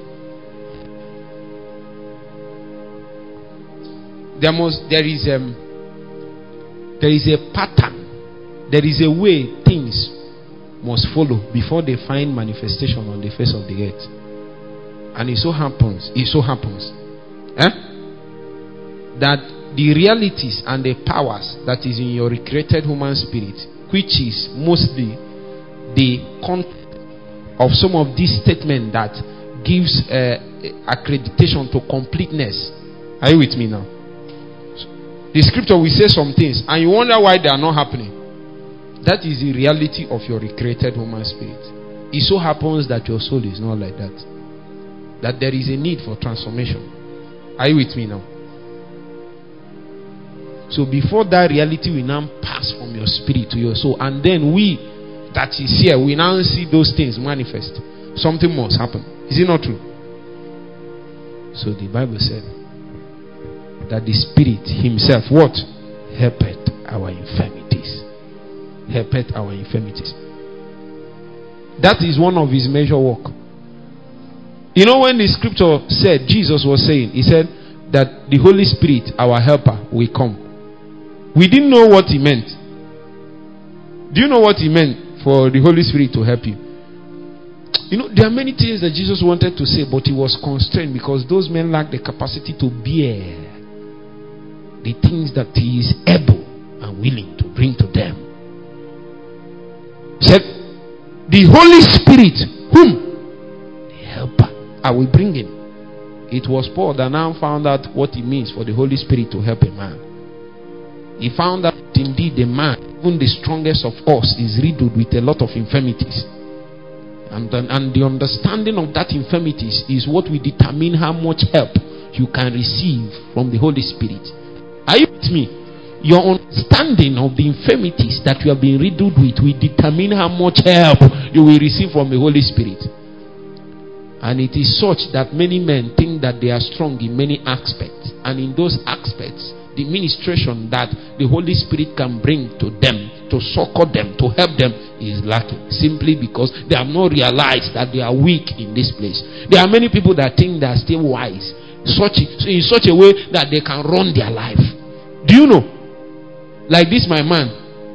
There must there is um there is a pattern. There is a way things must follow before they find manifestation on the face of the earth. And it so happens, it so happens eh, that the realities and the powers that is in your recreated human spirit, which is mostly the content of some of these statements that gives uh, accreditation to completeness. Are you with me now? The scripture will say some things and you wonder why they are not happening. That is the reality of your recreated human spirit. It so happens that your soul is not like that. That there is a need for transformation. Are you with me now? So before that reality will now pass from your spirit to your soul, and then we that is here, we now see those things manifest. Something must happen. Is it not true? So the Bible said that the Spirit Himself, what? Helpeth our infirmities. Helpeth our infirmities. That is one of His major work. You know, when the scripture said, Jesus was saying, He said that the Holy Spirit, our helper, will come. We didn't know what He meant. Do you know what He meant for the Holy Spirit to help you? You know, there are many things that Jesus wanted to say, but He was constrained because those men lacked the capacity to bear the things that He is able and willing to bring to them. He said, the Holy Spirit, whom? The helper, I will bring Him. It was Paul that now found out what it means for the Holy Spirit to help a man. He found out indeed the man, even the strongest of us, is riddled with a lot of infirmities. And, and the understanding of that infirmities is what will determine how much help you can receive from the Holy Spirit. Are you with me? Your understanding of the infirmities that you have been riddled with will determine how much help you will receive from the Holy Spirit. And it is such that many men think that they are strong in many aspects. And in those aspects, the ministration that the Holy Spirit can bring to them, to succor them, to help them, is lacking. Simply because they have not realized that they are weak in this place. There are many people that think they are still wise, such in such a way that they can run their life. Do you know? Like this, my man,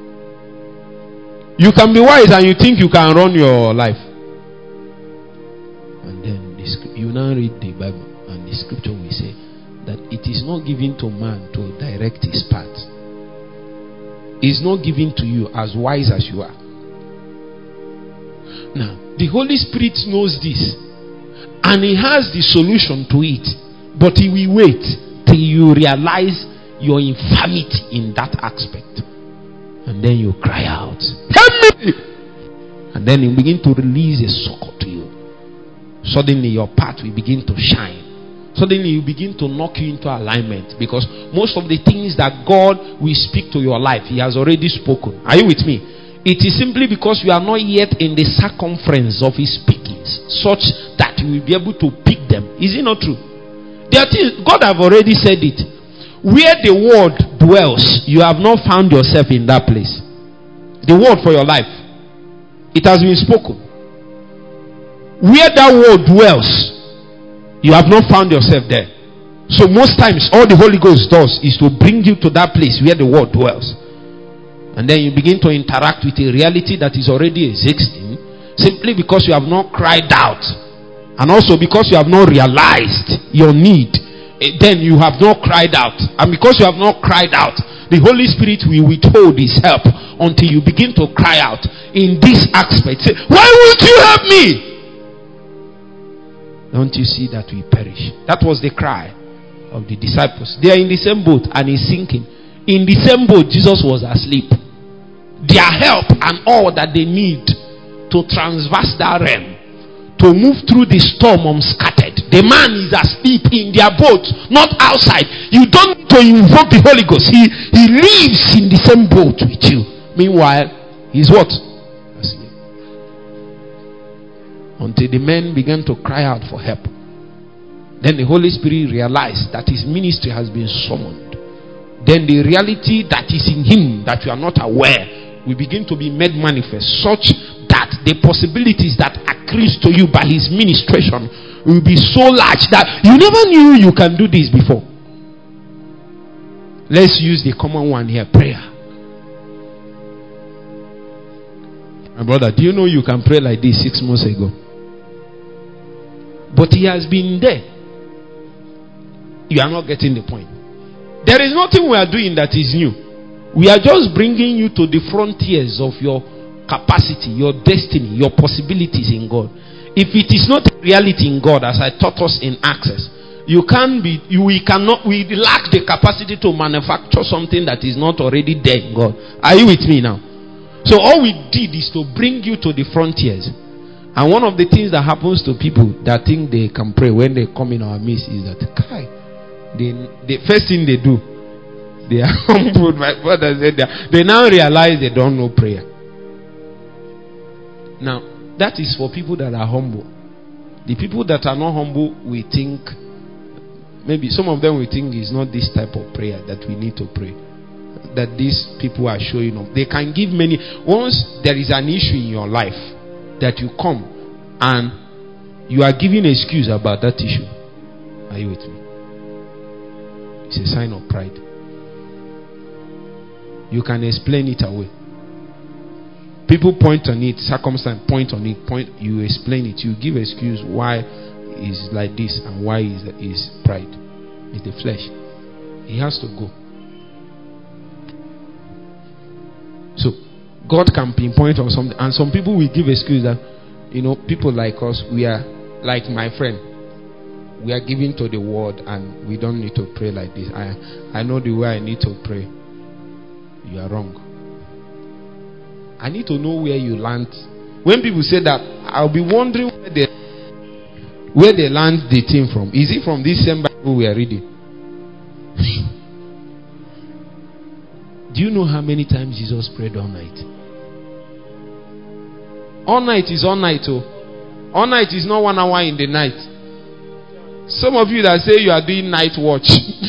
You can be wise and you think you can run your life. And then the, you now read the Bible, and the scripture will say that it is not given to man to direct his path. It's not given to you as wise as you are. Now, the Holy Spirit knows this, and He has the solution to it, but He will wait till you realize your infirmity in that aspect, and then you cry out, "Help me!" And then He will begin to release a succor to you. Suddenly your path will begin to shine. Suddenly you begin to knock you into alignment, because most of the things that God will speak to your life, He has already spoken. Are you with me? It is simply because you are not yet in the circumference of His speakings, such that you will be able to pick them. Is it not true? There are things, God have already said it. Where the word dwells, you have not found yourself in that place. The word for your life, it has been spoken. Where that word dwells, you have not found yourself there. So most times, all the Holy Ghost does is to bring you to that place where the word dwells. And then you begin to interact with a reality that is already existing, simply because you have not cried out, and also because you have not realized your need. Then you have not cried out, and because you have not cried out, the Holy Spirit will withhold His help until you begin to cry out in this aspect. Say, "Why won't you help me?" Don't you see that we perish? That was the cry of the disciples. They are in the same boat and it's sinking. In the same boat, Jesus was asleep. Their help and all that they need to transverse that realm, to move through the storm unscattered. The man is asleep in their boat, not outside. You don't need to invoke the Holy Ghost. He, he lives in the same boat with you. Meanwhile, he's what? Asleep. Until the men began to cry out for help. Then the Holy Spirit realized that his ministry has been summoned. Then the reality that is in him that you are not aware will begin to be made manifest, such that the possibilities that accrue to you by his ministration will be so large that you never knew you can do this before. Let's use the common one here, prayer. My brother, do you know you can pray like this six months ago? But he has been there. You are not getting the point. There is nothing we are doing that is new. We are just bringing you to the frontiers of your capacity, your destiny, your possibilities in God. If it is not a reality in God, as I taught us in Access, you can't be, you, we cannot, we lack the capacity to manufacture something that is not already there in God. Are you with me now? So all we did is to bring you to the frontiers. And one of the things that happens to people that think they can pray when they come in our midst is that, Kai, they, the first thing they do, they are humbled. My brother said that they now realize they don't know prayer. Now, that is for people that are humble. The people that are not humble, we think, maybe some of them we think is not this type of prayer that we need to pray. That these people are showing up. They can give many. Once there is an issue in your life that you come and you are giving an excuse about that issue. Are you with me? It's a sign of pride. You can explain it away. People point on it, circumstance point on it, point, you explain it, you give excuse why is like this and why is is pride. It's the flesh. It has to go. So God can pinpoint on something, and some people will give excuse that, you know, people like us, we are like my friend. We are giving to the word and we don't need to pray like this. I I know the way I need to pray. You are wrong. I need to know where you land. When people say that, I'll be wondering where they where they land the thing from. Is it from this same Bible we are reading? Do you know how many times Jesus prayed all night? All night is all night. Oh, all night is not one hour in the night. Some of you that say you are doing night watch.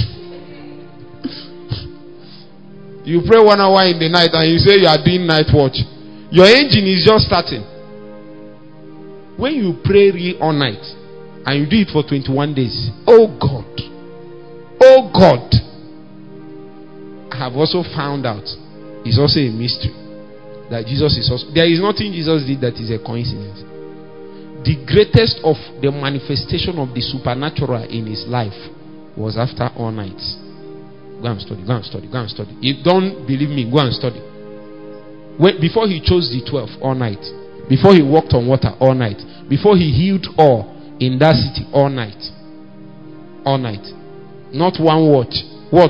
You pray one hour in the night and you say you are doing night watch. Your engine is just starting. When you pray all night and you do it for twenty-one days, oh God, oh God, I have also found out it's also a mystery. that Jesus is also. There is nothing Jesus did that is a coincidence. The greatest of the manifestation of the supernatural in his life was after all nights. Go and study, go and study, go and study. If you don't believe me, go and study. When, before he chose the twelve all night, before he walked on water all night, before he healed all in that city all night, all night, not one watch. What?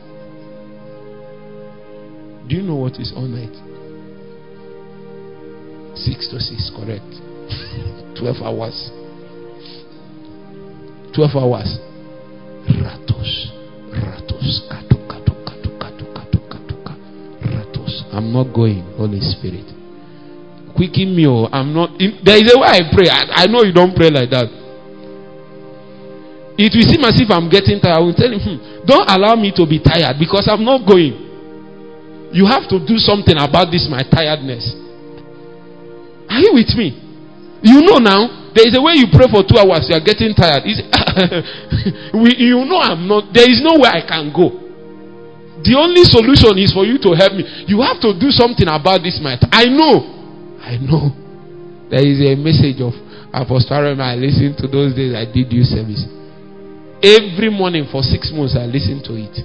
Do you know what is all night? Six to six, correct? Twelve hours. Twelve hours. Ratos, ratos, katu, katu, katu, katu, katu, katu, katu, ratos. I'm not going, Holy Spirit. Quicken me, oh, I'm not. In, there is a way I pray. I, I know you don't pray like that. It will seem as if I'm getting tired. I will tell him, hmm, don't allow me to be tired because I'm not going. You have to do something about this, my tiredness. Are you with me? You know now, there is a way you pray for two hours, you are getting tired. we, you know I'm not, there is no way I can go. The only solution is for you to help me. You have to do something about this, my t- I know. I know. There is a message of Apostle Aaron. I listened to those days I did youth service. Every morning for six months I listened to it.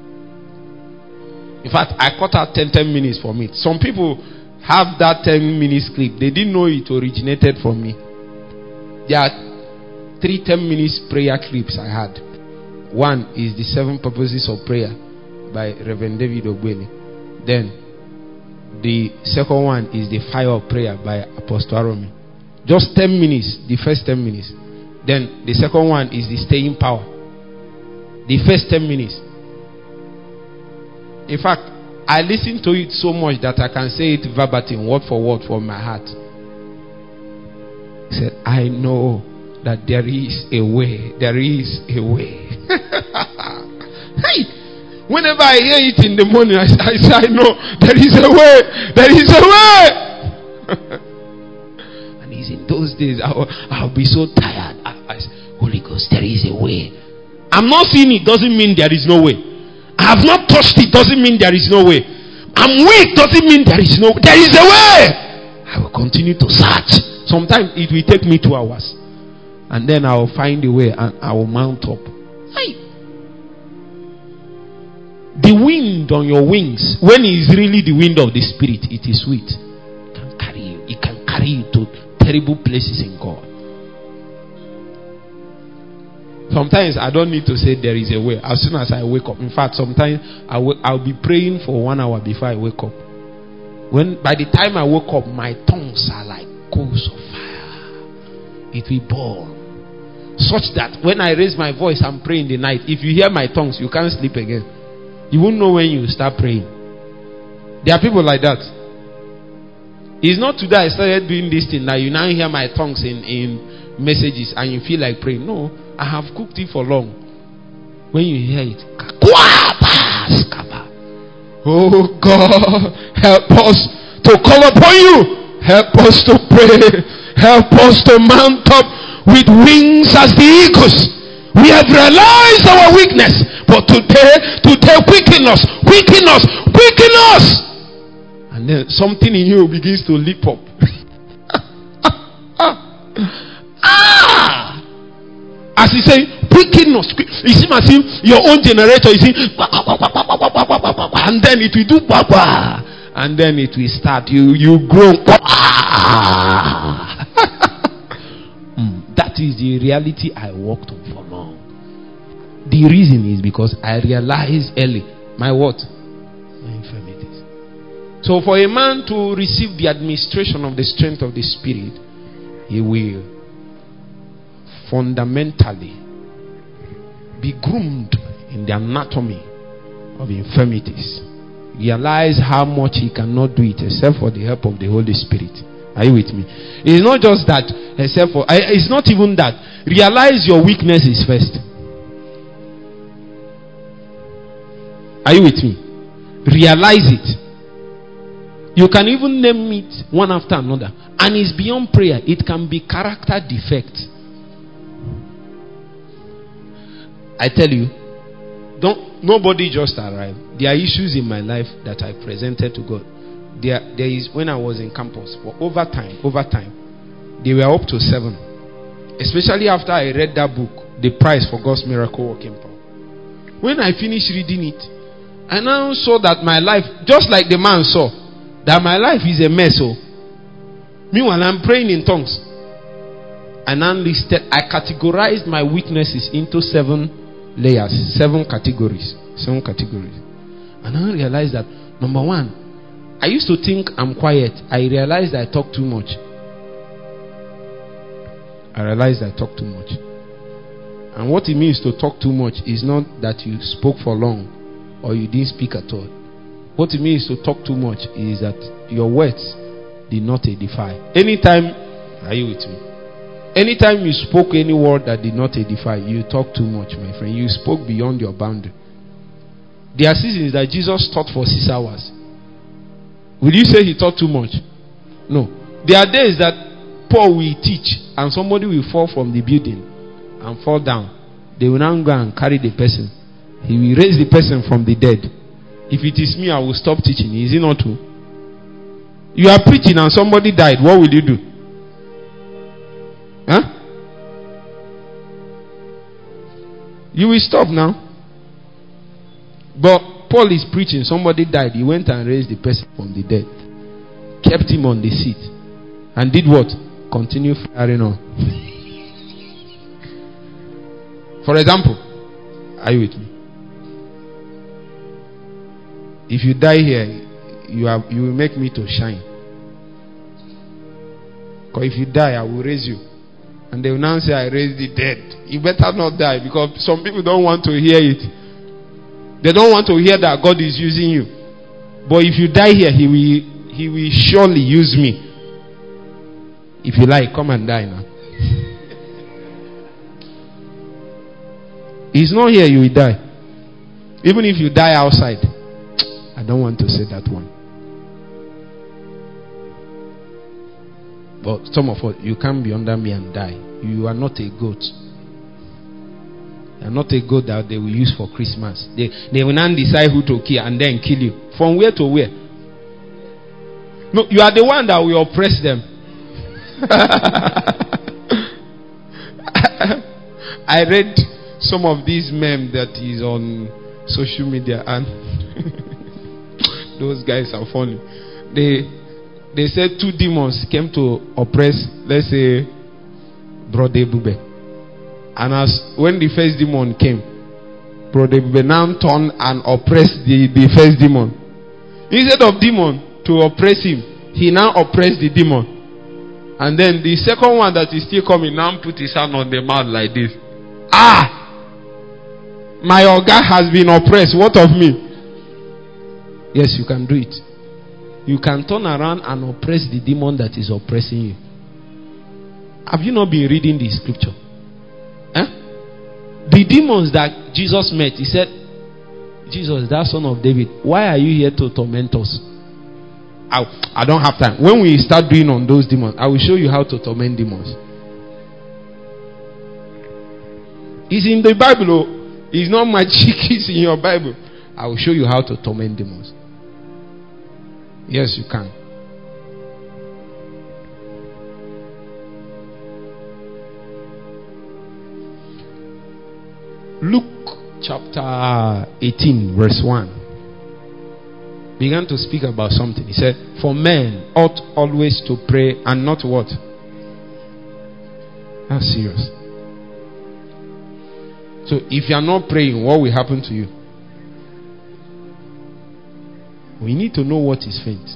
In fact, I cut out ten, ten minutes from it. Some people have that ten minutes clip. They didn't know it originated from me. There are three ten minutes prayer clips I had. One is the seven purposes of prayer by Reverend David Ogbeni. Then the second one is the fire of prayer by Apostle Aaron. Just ten minutes, the first ten minutes. Then the second one is the staying power. The first ten minutes. In fact, I listen to it so much that I can say it verbatim, word for word from my heart. He said, I know that there is a way. There is a way. Hey! Whenever I hear it in the morning, I, I say, I know there is a way. There is a way. And it's in those days, I'll, I'll be so tired. I, I say, Holy Ghost, there is a way. I'm not seeing it, doesn't mean there is no way. I have not touched it, doesn't mean there is no way. I'm weak, doesn't mean there is no way. There is a way. I will continue to search. Sometimes it will take me two hours. And then I will find a way and I will mount up. Aye. The wind on your wings, when it is really the wind of the Spirit, it is sweet. It can carry you. It can carry you to terrible places in God. Sometimes I don't need to say there is a way. As soon as I wake up. In fact, sometimes I will, I'll be praying for one hour before I wake up. When by the time I wake up, my tongues are like coals of fire. It will burn. Such that when I raise my voice and pray in the night, if you hear my tongues, you can't sleep again. You won't know when you start praying. There are people like that. It's not today I started doing this thing that you now hear my tongues in, in messages and you feel like praying. No, I have cooked it for long. When you hear it, oh God, help us to call upon you. Help us to pray. Help us to mount up with wings as the eagles. We have realized our weakness, but today, today quicken us, quicken us, quicken us. And then something in you begins to leap up. Ah! As he say, quicken us. You see, as if your own generator is in, and then it will do, and then it will start. You you grow. That is the reality I walked on for long. The reason is because I realized early my what? My infirmities. So for a man to receive the administration of the strength of the Spirit, he will fundamentally be groomed in the anatomy of infirmities. Realize how much he cannot do it except for the help of the Holy Spirit. Are you with me? It's not just that, except for, it's not even that. Realize your weaknesses first. Are you with me? Realize it. You can even name it one after another. And it's beyond prayer. It can be character defect. I tell you, don't nobody just arrived. There are issues in my life that I presented to God. there, there is, when I was in campus, for over time, over time, they were up to seven. Especially after I read that book, The Price for God's Miracle Working Power. When I finished reading it, I now saw that my life, just like the man saw, that my life is a mess. Oh. Meanwhile, I'm praying in tongues. And I listed, I categorized my weaknesses into seven layers, seven categories. Seven categories. And I realized that, number one, I used to think I'm quiet. I realized I talk too much. I realized I talk too much. And what it means to talk too much is not that you spoke for long or you didn't speak at all. What it means to talk too much is that your words did not edify. Anytime, are you with me? Anytime you spoke any word that did not edify, you talk too much, my friend. You spoke beyond your boundary. There are seasons that Jesus taught for six hours. Will you say he taught too much? No. There are days that Paul will teach and somebody will fall from the building and fall down. They will now go and carry the person. He will raise the person from the dead. If it is me, I will stop teaching. Is it not true? You are preaching and somebody died. What will you do? Huh? You will stop now. But Paul is preaching. Somebody died. He went and raised the person from the dead. Kept him on the seat. And did what? Continue firing on. For example, are you with me? If you die here, you are you will make me to shine. Because if you die, I will raise you. And they will now say, I raised the dead. You better not die, because some people don't want to hear it. They don't want to hear that God is using you. But if you die here, He will He will surely use me. If you like, come and die now. He's not here, you will die. Even if you die outside. I don't want to say that one. But some of us, you can't be under me and die. You are not a goat. You are not a goat that they will use for Christmas. They, they will not decide who to kill and then kill you. From where to where? No, you are the one that will oppress them. I read some of these memes that is on social media, and those guys are funny. They they said two demons came to oppress, let's say, Brother Bube. And as when the first demon came, Brother Bube now turned and oppressed the, the first demon. Instead of demon to oppress him, he now oppressed the demon. And then the second one that is still coming now put his hand on the mouth like this. Ah! My organ has been oppressed. What of me? Yes, you can do it. You can turn around and oppress the demon that is oppressing you. Have you not been reading the scripture? Huh? The demons that Jesus met, he said, Jesus, thou son of David, why are you here to torment us? I, I don't have time. When we start doing on those demons, I will show you how to torment demons. It's in the Bible. It's not magic. It's in your Bible. I will show you how to torment demons. Yes, you can. Luke chapter eighteen, verse one. Began to speak about something. He said, for men ought always to pray and not what? That's serious. So if you are not praying, what will happen to you? We need to know what is faint.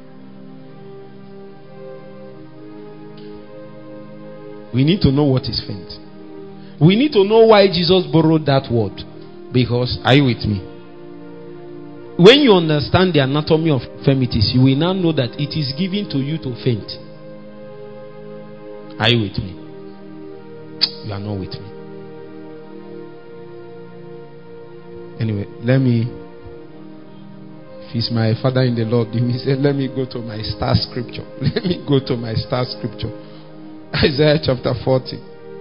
We need to know what is faint. We need to know why Jesus borrowed that word. Because, are you with me? When you understand the anatomy of infirmities, you will now know that it is given to you to faint. Are you with me? You are not with me. Anyway, let me, if he's my father in the Lord, he said, let me go to my star scripture. Let me go to my star scripture. Isaiah chapter forty.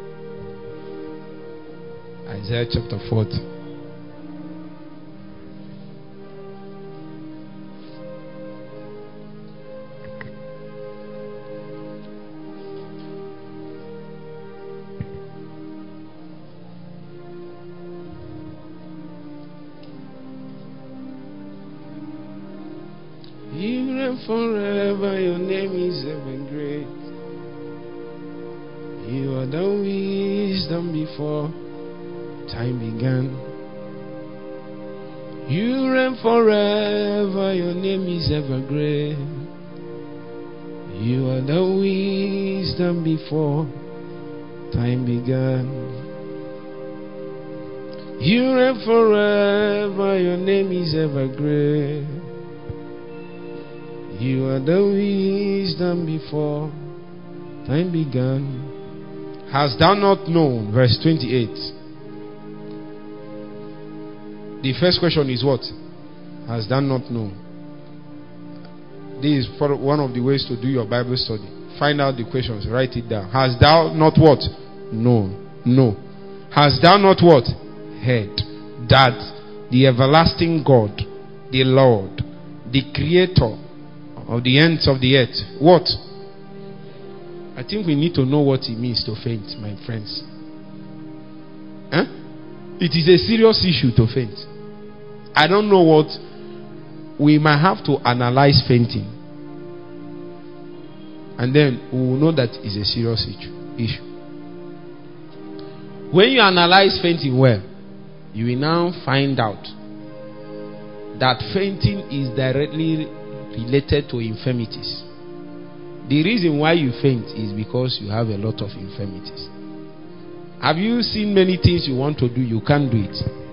Isaiah chapter forty. You reign forever, your name is ever great. You are the wisdom before time began. You reign forever, your name is ever great. You are the wisdom before time began. You reign forever, your name is ever great. You are the wisdom before time began. Hast thou not known? Verse twenty-eight. The first question is what? Hast thou not known? This is one of the ways to do your Bible study. Find out the questions, write it down. Hast thou not what? Known. No. Hast thou not what? Heard that the everlasting God, the Lord, the creator of the ends of the earth, what? I think we need to know what it means to faint, my friends. Huh? It is a serious issue to faint. I don't know what. We might have to analyze fainting. And then we will know that it's a serious issue. When you analyze fainting well, you will now find out that fainting is directly related to infirmities. The reason why you faint is because you have a lot of infirmities. Have you seen many things you want to do, you can't do it?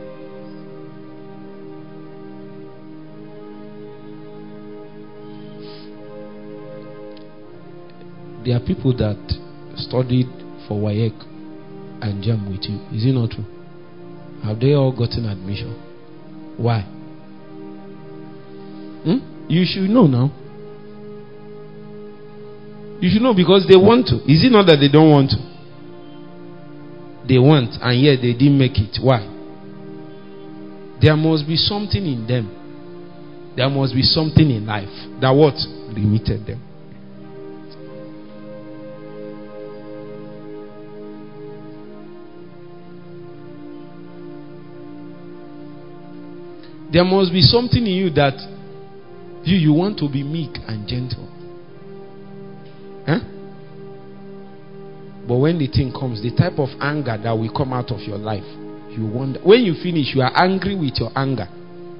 There are people that studied for W A E C and JAMB with you. Is it not true? Have they all gotten admission? Why? Hmm? You should know now. You should know because they want to. Is it not that they don't want to? They want and yet they didn't make it. Why? There must be something in them. There must be something in life that what? Limited them. There must be something in you that you, you want to be meek and gentle. Huh? But when the thing comes, the type of anger that will come out of your life, you wonder. When you finish, you are angry with your anger.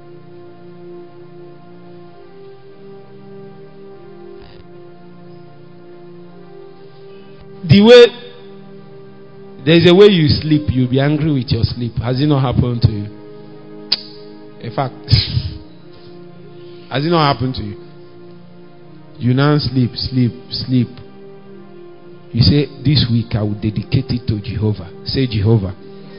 The way, there's a way you sleep, you'll be angry with your sleep. Has it not happened to you? In fact, has it not happened to you? You now sleep, sleep, sleep. You say, this week I will dedicate it to Jehovah. Say Jehovah.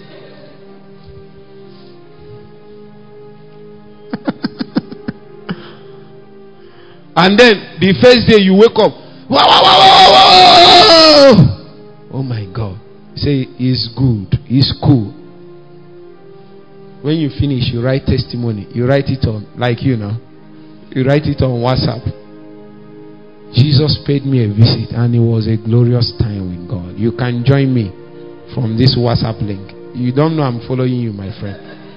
And then the first day you wake up, wow, wow, wow, wow, wow. Oh my God. Say, it's good, it's cool. When you finish, you write testimony. You write it on, like you know, you write it on WhatsApp. Jesus paid me a visit and it was a glorious time with God. You can join me from this WhatsApp link. You don't know I'm following you, my friend.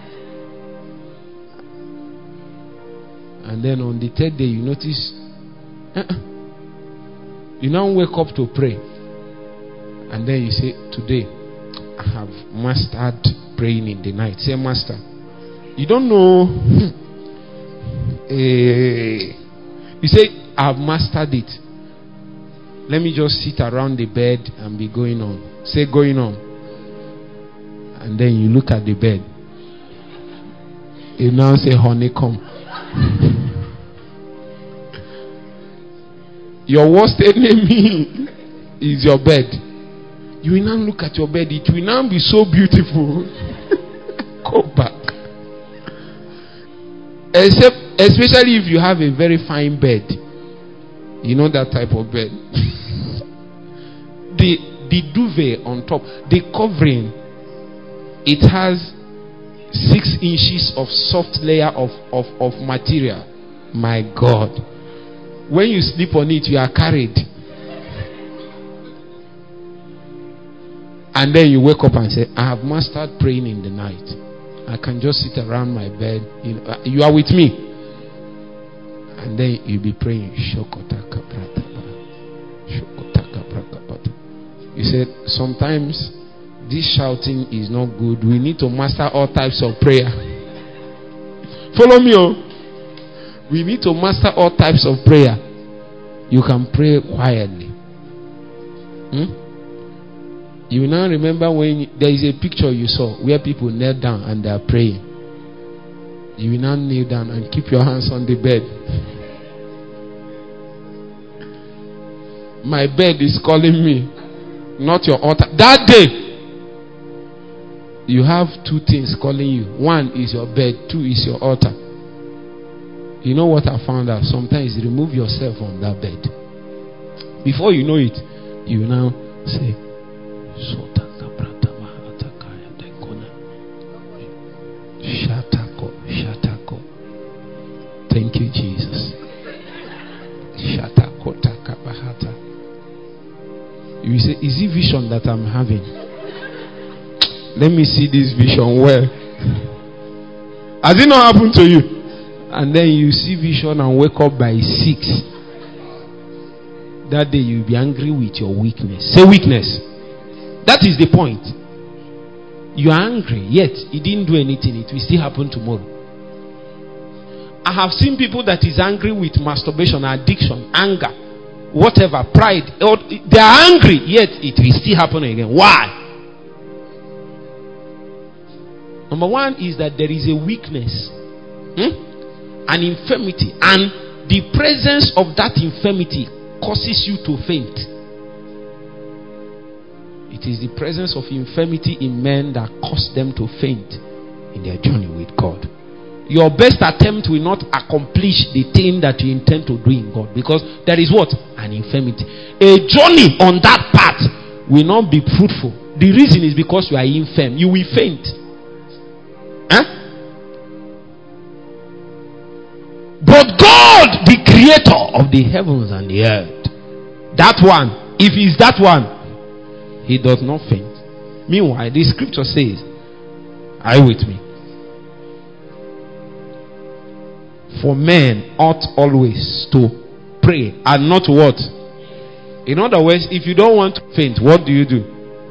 And then on the third day, you notice, uh-uh. you now wake up to pray. And then you say, today, I have mastered praying in the night. Say, Master. You don't know. eh, you say, I have mastered it. Let me just sit around the bed and be going on. Say, going on. And then you look at the bed. You now say, honeycomb. Your worst enemy is your bed. You will now look at your bed. It will now be so beautiful. Go back. Except, especially if you have a very fine bed. You know that type of bed. the the duvet on top, the covering, it has six inches of soft layer of, of, of material. My God. When you sleep on it, you are carried. And then you wake up and say, I have mastered praying in the night. I can just sit around my bed. You know, you are with me. And And then you'll be praying. You said sometimes this shouting is not good. We need to master all types of prayer. Follow me, oh. We need to master all types of prayer. You can pray quietly. Hmm? You will now remember when you, there is a picture you saw where people kneel down and they are praying. You will now kneel down and keep your hands on the bed. My bed is calling me, not your altar. That day, you have two things calling you. One is your bed, two is your altar. You know what I found out? Sometimes you remove yourself from that bed. Before you know it, you now say, Shatako, Shatako. Thank you, Jesus. Shatako takabahata. You say, is it vision that I'm having? Let me see this vision well. Has it not happened to you? And then you see vision and wake up by six. That day you'll be angry with your weakness. Say weakness. That is the point. You are angry, yet it didn't do anything. It will still happen tomorrow. I have seen people that is angry with masturbation, addiction, anger, whatever, pride. They are angry, yet it will still happen again. Why? Number one is that there is a weakness. Hmm? An infirmity, and the presence of that infirmity causes you to faint. It is the presence of infirmity in men that cause them to faint in their journey with God. Your best attempt will not accomplish the thing that you intend to do in God, because there is what? An infirmity. A journey on that path will not be fruitful. The reason is because you are infirm. You will faint. Huh? But God, the creator of the heavens and the earth, that one, if he's that one, he does not faint. Meanwhile, the scripture says, are you with me? For men ought always to pray and not what? In other words, if you don't want to faint, what do you do?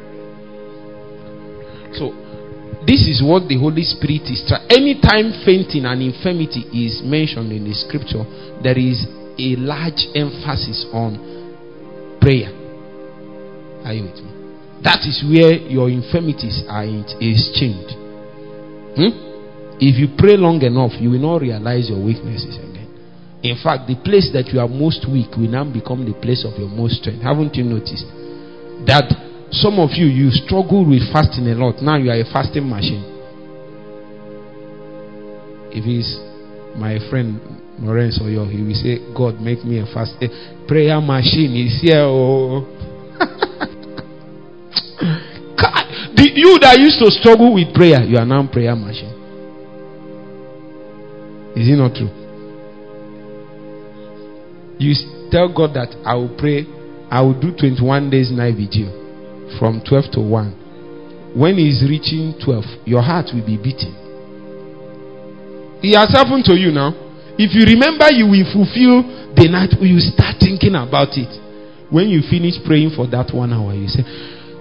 So, this is what the Holy Spirit is trying. Anytime fainting and infirmity is mentioned in the scripture, there is a large emphasis on prayer. Are you with me? That is where your infirmities are exchanged. Hmm? If you pray long enough, you will not realize your weaknesses again. In fact, the place that you are most weak will now become the place of your most strength. Haven't you noticed that? Some of you, you struggle with fasting a lot. Now you are a fasting machine. If it's my friend Lawrence Oyo, he will say, God, make me a fast a prayer machine. He's here. Oh. God, the, you that used to struggle with prayer, you are now a prayer machine. Is it not true? You tell God that I will pray, I will do twenty-one days night vigil. From twelve to one. When he's reaching twelve, your heart will be beating. It has happened to you now. If you remember, you will fulfill the night. You start thinking about it. When you finish praying for that one hour, you say,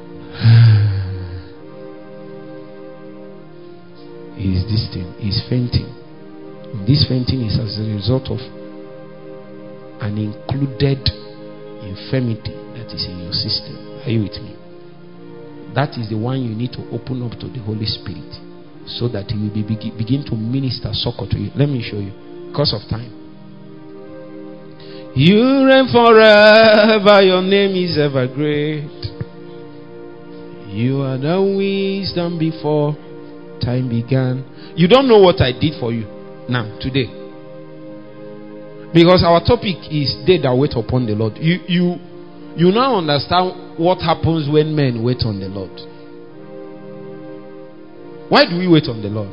is this thing? He's fainting. And this fainting is as a result of an included infirmity that is in your system. Are you with me? That is the one you need to open up to the Holy Spirit, so that he will be begin, begin to minister succor to you. Let me show you, because of time. You reign forever, your name is ever great. You are the wisdom before time began. You don't know what I did for you now, today. Because our topic is they that wait upon the Lord. You, you, you now understand what happens when men wait on the Lord. Why do we wait on the Lord?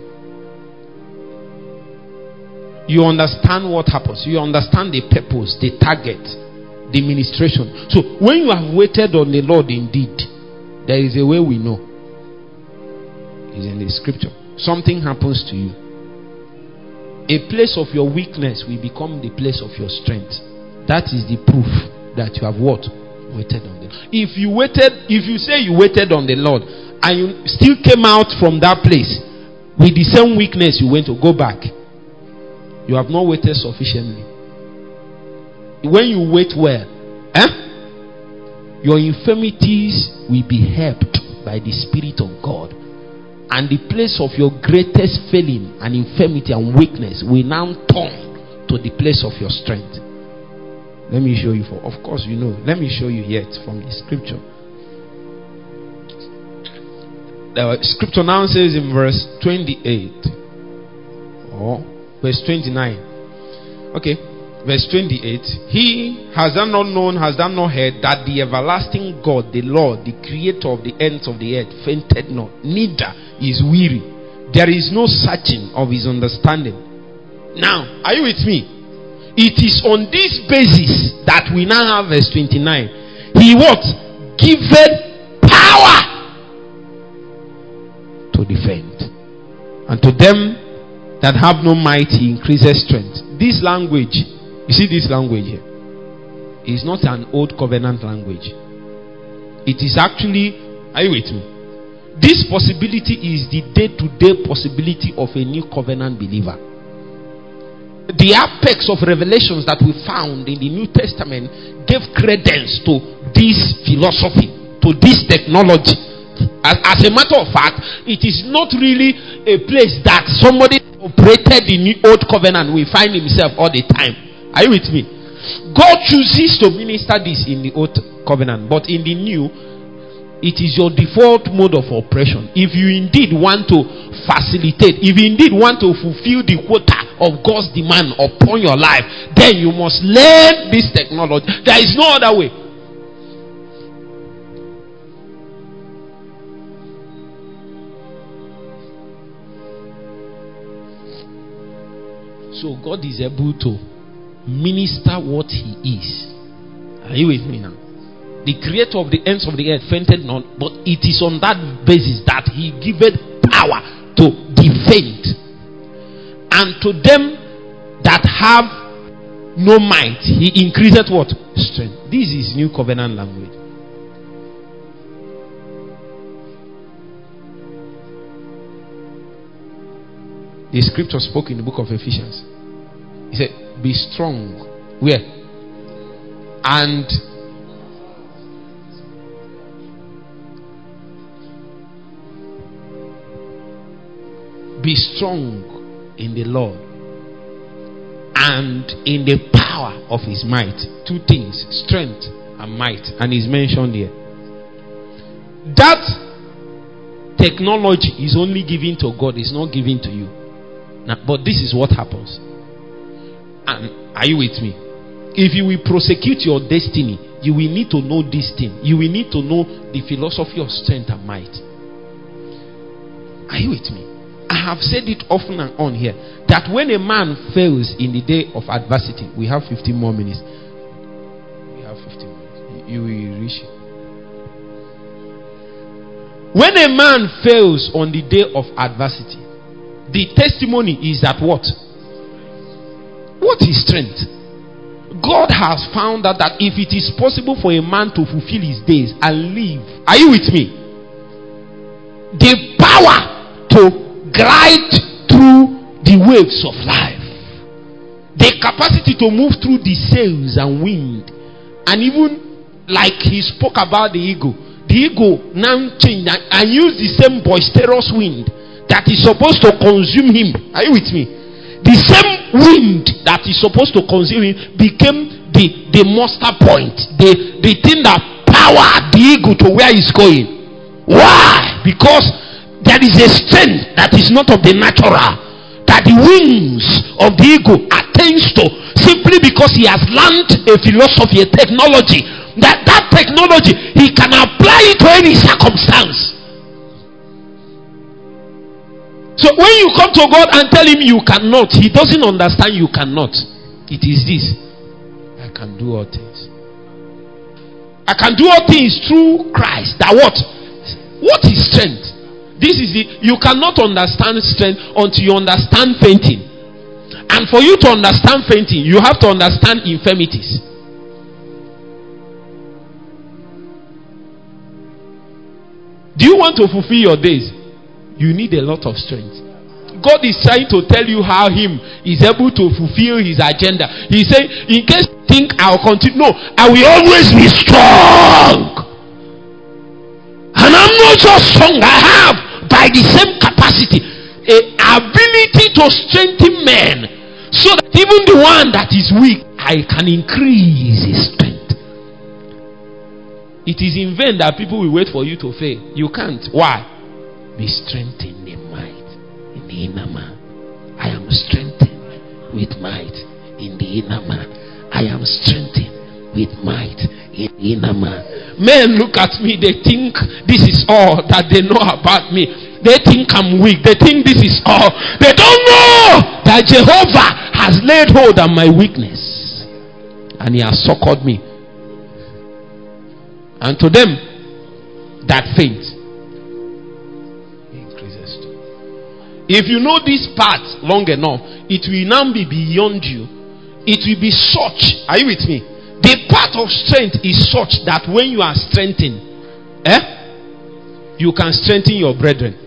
You understand what happens. You understand the purpose, the target, the ministration. So when you have waited on the Lord indeed, there is a way we know. It's in the scripture. Something happens to you. a place of your weakness will become the place of your strength. That is the proof that you have what? Waited on the Lord. If you waited, if you say you waited on the Lord and you still came out from that place with the same weakness, you went to go back, you have not waited sufficiently. When you wait well, eh? Your infirmities will be helped by the Spirit of God. And the place of your greatest failing and infirmity and weakness will now turn to the place of your strength. Let me show you. For, of course, you know. Let me show you yet from the scripture. The scripture now says in verse twenty-eight or verse twenty-nine. Okay, verse twenty-eight. He has that not known, has that not heard, that the everlasting God, the Lord, the creator of the ends of the earth, fainted not, neither is weary. There is no searching of his understanding. Now, are you with me? It is on this basis that we now have verse twenty-nine. He what? Giveth power to defend. And to them that have no might, he increases strength. This language, you see this language here, is not an old covenant language. It is actually, are you with me? This possibility is the day-to-day possibility of a new covenant believer. The apex of revelations that we found in the New Testament gave credence to this philosophy, to this technology. As, as a matter of fact, it is not really a place that somebody operated in the old covenant will find himself all the time. Are you with me? God chooses to minister this in the old covenant, but in the new, it is your default mode of operation. If you indeed want to facilitate, if you indeed want to fulfill the quota of God's demand upon your life, then you must learn this technology. There is no other way. So God is able to minister what he is. Are you with me now? The creator of the ends of the earth fainted not, but it is on that basis that he giveth power to defend. And to them that have no might, he increaseth what? Strength. This is new covenant language. The scripture spoke in the book of Ephesians. He said, be strong. Where? And be strong in the Lord and in the power of his might. Two things, strength and might. And it's mentioned here. That technology is only given to God, it's not given to you. Now, but this is what happens. And are you with me? If you will prosecute your destiny, you will need to know this thing. You will need to know the philosophy of strength and might. Are you with me? I have said it often and on here that when a man fails in the day of adversity, we have fifteen more minutes. We have fifteen minutes. You will reach it. When a man fails on the day of adversity, the testimony is that what? What is strength? God has found out that if it is possible for a man to fulfill his days and live, are you with me? The power to glide through the waves of life, the capacity to move through the sails and wind, and even like he spoke about the eagle, the eagle now changed and used the same boisterous wind that is supposed to consume him. Are you with me? The same wind that is supposed to consume him became the, the muster point, the, the thing that powered the eagle to where he's going. Why? Because there is a strength that is not of the natural, that the wings of the eagle attains to, simply because he has learned a philosophy, a technology, that that technology he can apply it to any circumstance. So when you come to God and tell him you cannot, he doesn't understand you cannot. It is this: I can do all things. I can do all things through Christ. That what? What is strength? This is the, you cannot understand strength until you understand fainting. And for you to understand fainting, you have to understand infirmities. Do you want to fulfill your days? You need a lot of strength. God is trying to tell you how Him is able to fulfill His agenda. He said, in case you think I'll continue, no, I will always be strong. And I'm not just strong, I have by the same capacity a ability to strengthen men, so that even the one that is weak, I can increase his strength. It is in vain that people will wait for you to fail. You can't. Why? Be strengthened in might in the inner man. I am strengthened with might in the inner man. I am strengthened with might in the inner man. Men look at me, they think this is all that they know about me. They think I'm weak. They think this is all. They don't know that Jehovah has laid hold on my weakness and He has succored me. And to them that faint, He increases too. If you know this part long enough, it will now be beyond you. It will be such. Are you with me? The part of strength is such that when you are strengthened, eh, you can strengthen your brethren.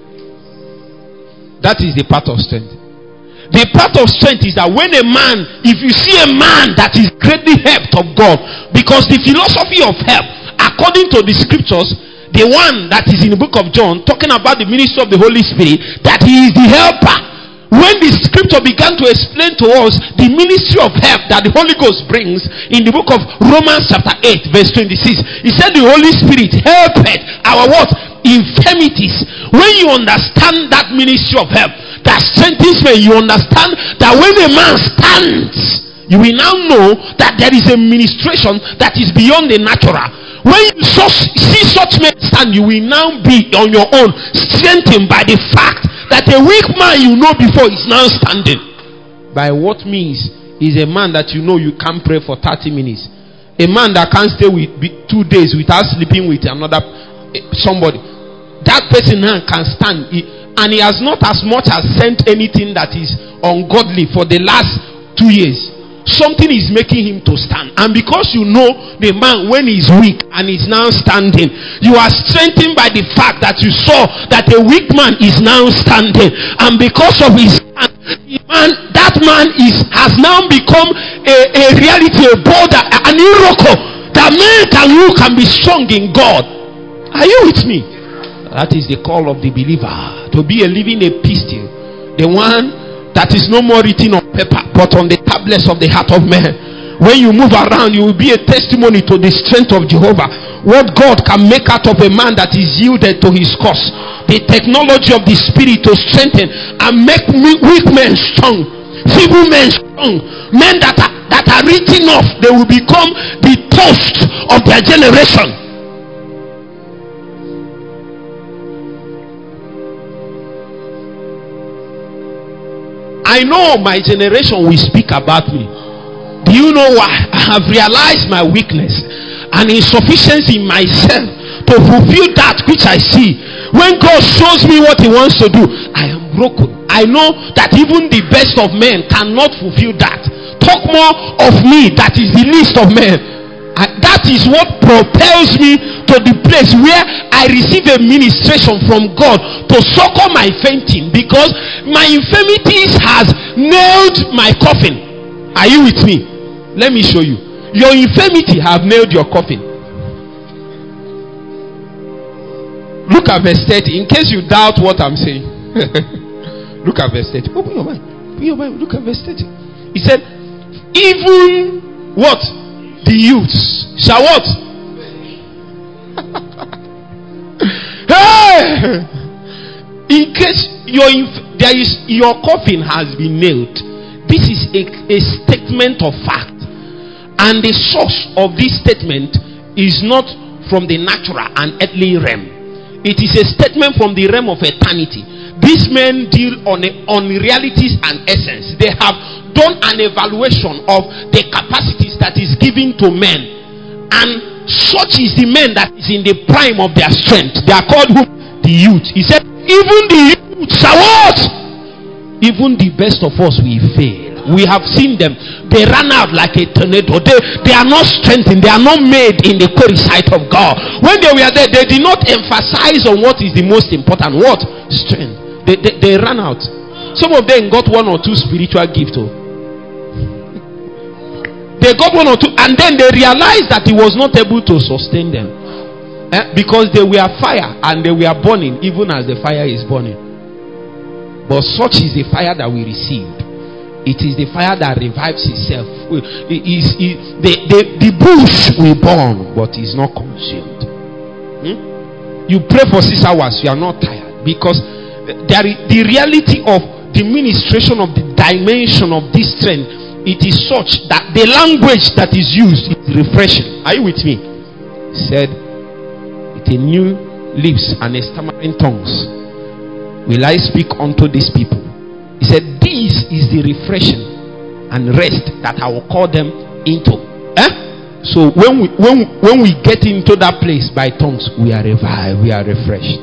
That is the part of strength. The part of strength is that when a man, if you see a man that is greatly helped of God, because the philosophy of help, according to the scriptures, the one that is in the book of John, talking about the ministry of the Holy Spirit, that He is the helper. When the scripture began to explain to us the ministry of help that the Holy Ghost brings in the book of Romans chapter eight verse twenty-six, He said the Holy Spirit helped our what? Infirmities. When you understand that ministry of help that strengthens men, you understand that when a man stands, you will now know that there is a ministration that is beyond the natural. When you see such men stand, you will now be on your own, strengthened by the fact that a weak man you know before is now standing. By what means is a man that you know you can't pray for thirty minutes? A man that can't stay with two days without sleeping with another somebody. That person now can stand, and he has not as much as sent anything that is ungodly for the last two years. Something is making him to stand, and because you know the man when he's weak and he's now standing, you are strengthened by the fact that you saw that a weak man is now standing, and because of his stand, man, that man is has now become a, a reality, a border, an miracle that man can look and be strong in God. Are you with me? That is the call of the believer, to be a living epistle, the one that is no more written on paper but on the tablets of the heart of man. When you move around, you will be a testimony to the strength of Jehovah. What God can make out of a man that is yielded to his cause. The technology of the Spirit to strengthen and make weak men strong, feeble men strong, men that are, that are written off, they will become the toast of their generation. I know my generation will speak about me. Do you know why? I have realized my weakness and insufficiency in myself to fulfill that which I see. When God shows me what He wants to do, I am broken. I know that even the best of men cannot fulfill that. Talk more of me that is the least of men. And that is what propels me to the place where I receive a ministration from God to succor my fainting, because my infirmities has nailed my coffin. Are you with me? Let me show you. Your infirmity have nailed your coffin. Look at verse thirty. In case you doubt what I'm saying. Look at verse thirty. Open your mind. Open your mind. Look at verse thirty. He said, even what? The youths shall what? Hey! In case your there is your coffin has been nailed, this is a, a statement of fact, and the source of this statement is not from the natural and earthly realm. It is a statement from the realm of eternity. These men deal on a, on realities and essence. They have done an evaluation of the capacities that is given to men, and such is the men that is in the prime of their strength. They are called who? The youth. He said, even the youth shall what? Even the best of us will fail. We have seen them. They ran out like a tornado. They, they are not strengthened. They are not made in the quarry sight of God. When they were there, they did not emphasize on what is the most important. What? Strength. They, they, they ran out. Some of them got one or two spiritual gifts. Oh. They got one or two, and then they realized that he was not able to sustain them. Eh? Because they were fire and they were burning even as the fire is burning. But such is the fire that we received. It is the fire that revives itself. It is, it, the, the, the bush will burn, but is not consumed. Hmm? You pray for six hours, you are not tired. Because there is, the reality of the ministration of the dimension of this strength, it is such that the language that is used is refreshing. Are you with me? He said, with a new lips and a stammering tongues will I speak unto these people. He said, this is the refreshing and rest that I will call them into. Eh? So when we when when we get into that place by tongues, we are revived, we are refreshed.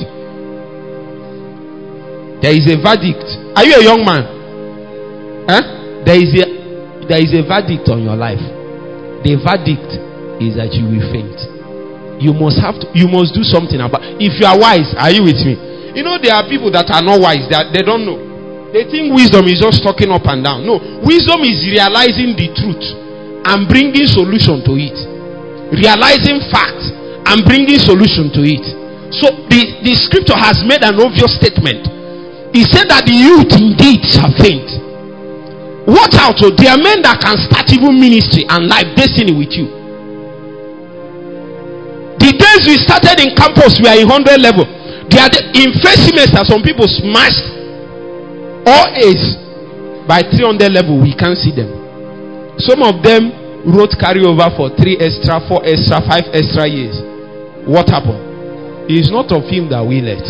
There is a verdict. Are you a young man? Eh? There is a there is a verdict on your life. The verdict is that you will faint. You must have to, you must do something about. If you are wise, are you with me? You know there are people that are not wise, that they don't know. They think wisdom is just talking up and down. No, wisdom is realizing the truth and bringing solution to it. Realizing facts and bringing solution to it. So the, the scripture has made an obvious statement. He said that the youth indeed shall faint. Watch out, so there are men that can start even ministry and life destiny with you. The days we started in campus, we are in one hundred level. They are the, in first semester, some people smashed all A's. By three hundred level, we can't see them. Some of them wrote carryover for three extra, four extra, five extra years. What happened? It is not of him that we let.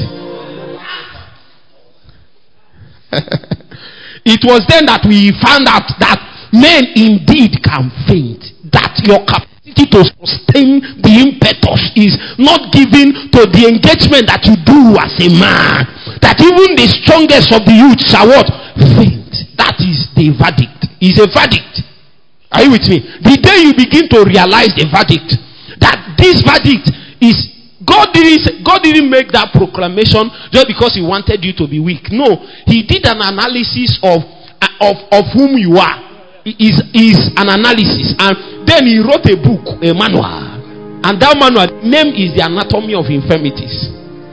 It was then that we found out that men indeed can faint. That your capacity to sustain the impetus is not given to the engagement that you do as a man. That even the strongest of the youths are what? Faint. That is the verdict. It's a verdict. Are you with me? The day you begin to realize the verdict, that this verdict is, God didn't, God didn't make that proclamation just because he wanted you to be weak. No, he did an analysis of of, of whom you are. It is, is an analysis, and then he wrote a book, a manual, and that manual name is The Anatomy of Infirmities.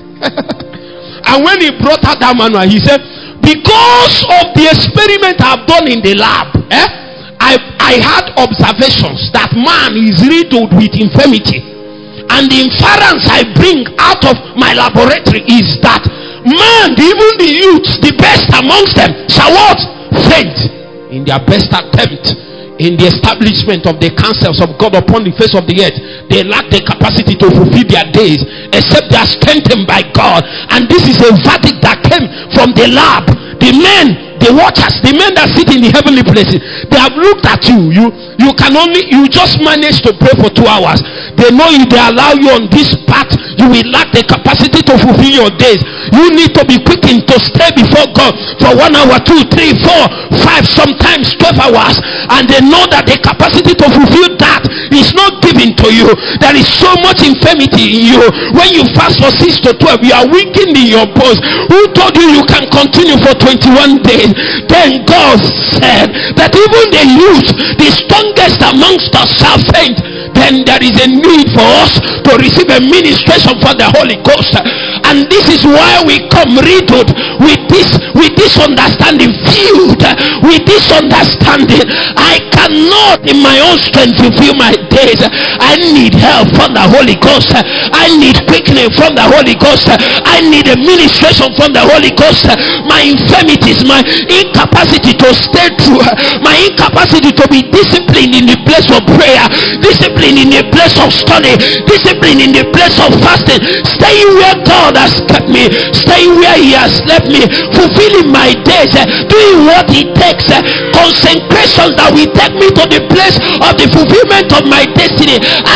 And when he brought out that manual, he said, because of the experiment I've done in the lab, eh, I, I had observations that man is riddled with infirmity. And the inference I bring out of my laboratory is that man, even the youths, the best amongst them, shall what? Faint in their best attempt in the establishment of the counsels of God upon the face of the earth. They lack the capacity to fulfill their days except they are strengthened by God. And this is a verdict that came from the lab. The men, the watchers, the men that sit in the heavenly places, they have looked at you. You you can only, you just manage to pray for two hours. They know if they allow you on this path, you will lack the capacity to fulfill your days. You need to be quickened to stay before God for one hour, two, three, four, five, sometimes twelve hours. And they know that the capacity to fulfill that is not given to you. There is so much infirmity in you. When you fast for six to twelve, you are weakened in your bones. Who told you you can continue for twenty-one days? Then God said that even the youth, the strongest amongst us, shall faint. Then there is a need for us to receive a ministration from the Holy Ghost. And this is why we come riddled with this with this understanding, filled with this understanding. I cannot in my own strength fulfill my days. I need help from the Holy Ghost. I need quickening from the Holy Ghost. I need a ministration from the Holy Ghost. My infirmities, my incapacity to stay true, my incapacity to be disciplined in the place of prayer, discipline in the place of study, discipline in the place of fasting, staying where God has kept me, staying where he has left me, fulfilling my days, doing what it takes, consecration that will take me to the place of the fulfillment of my destiny. I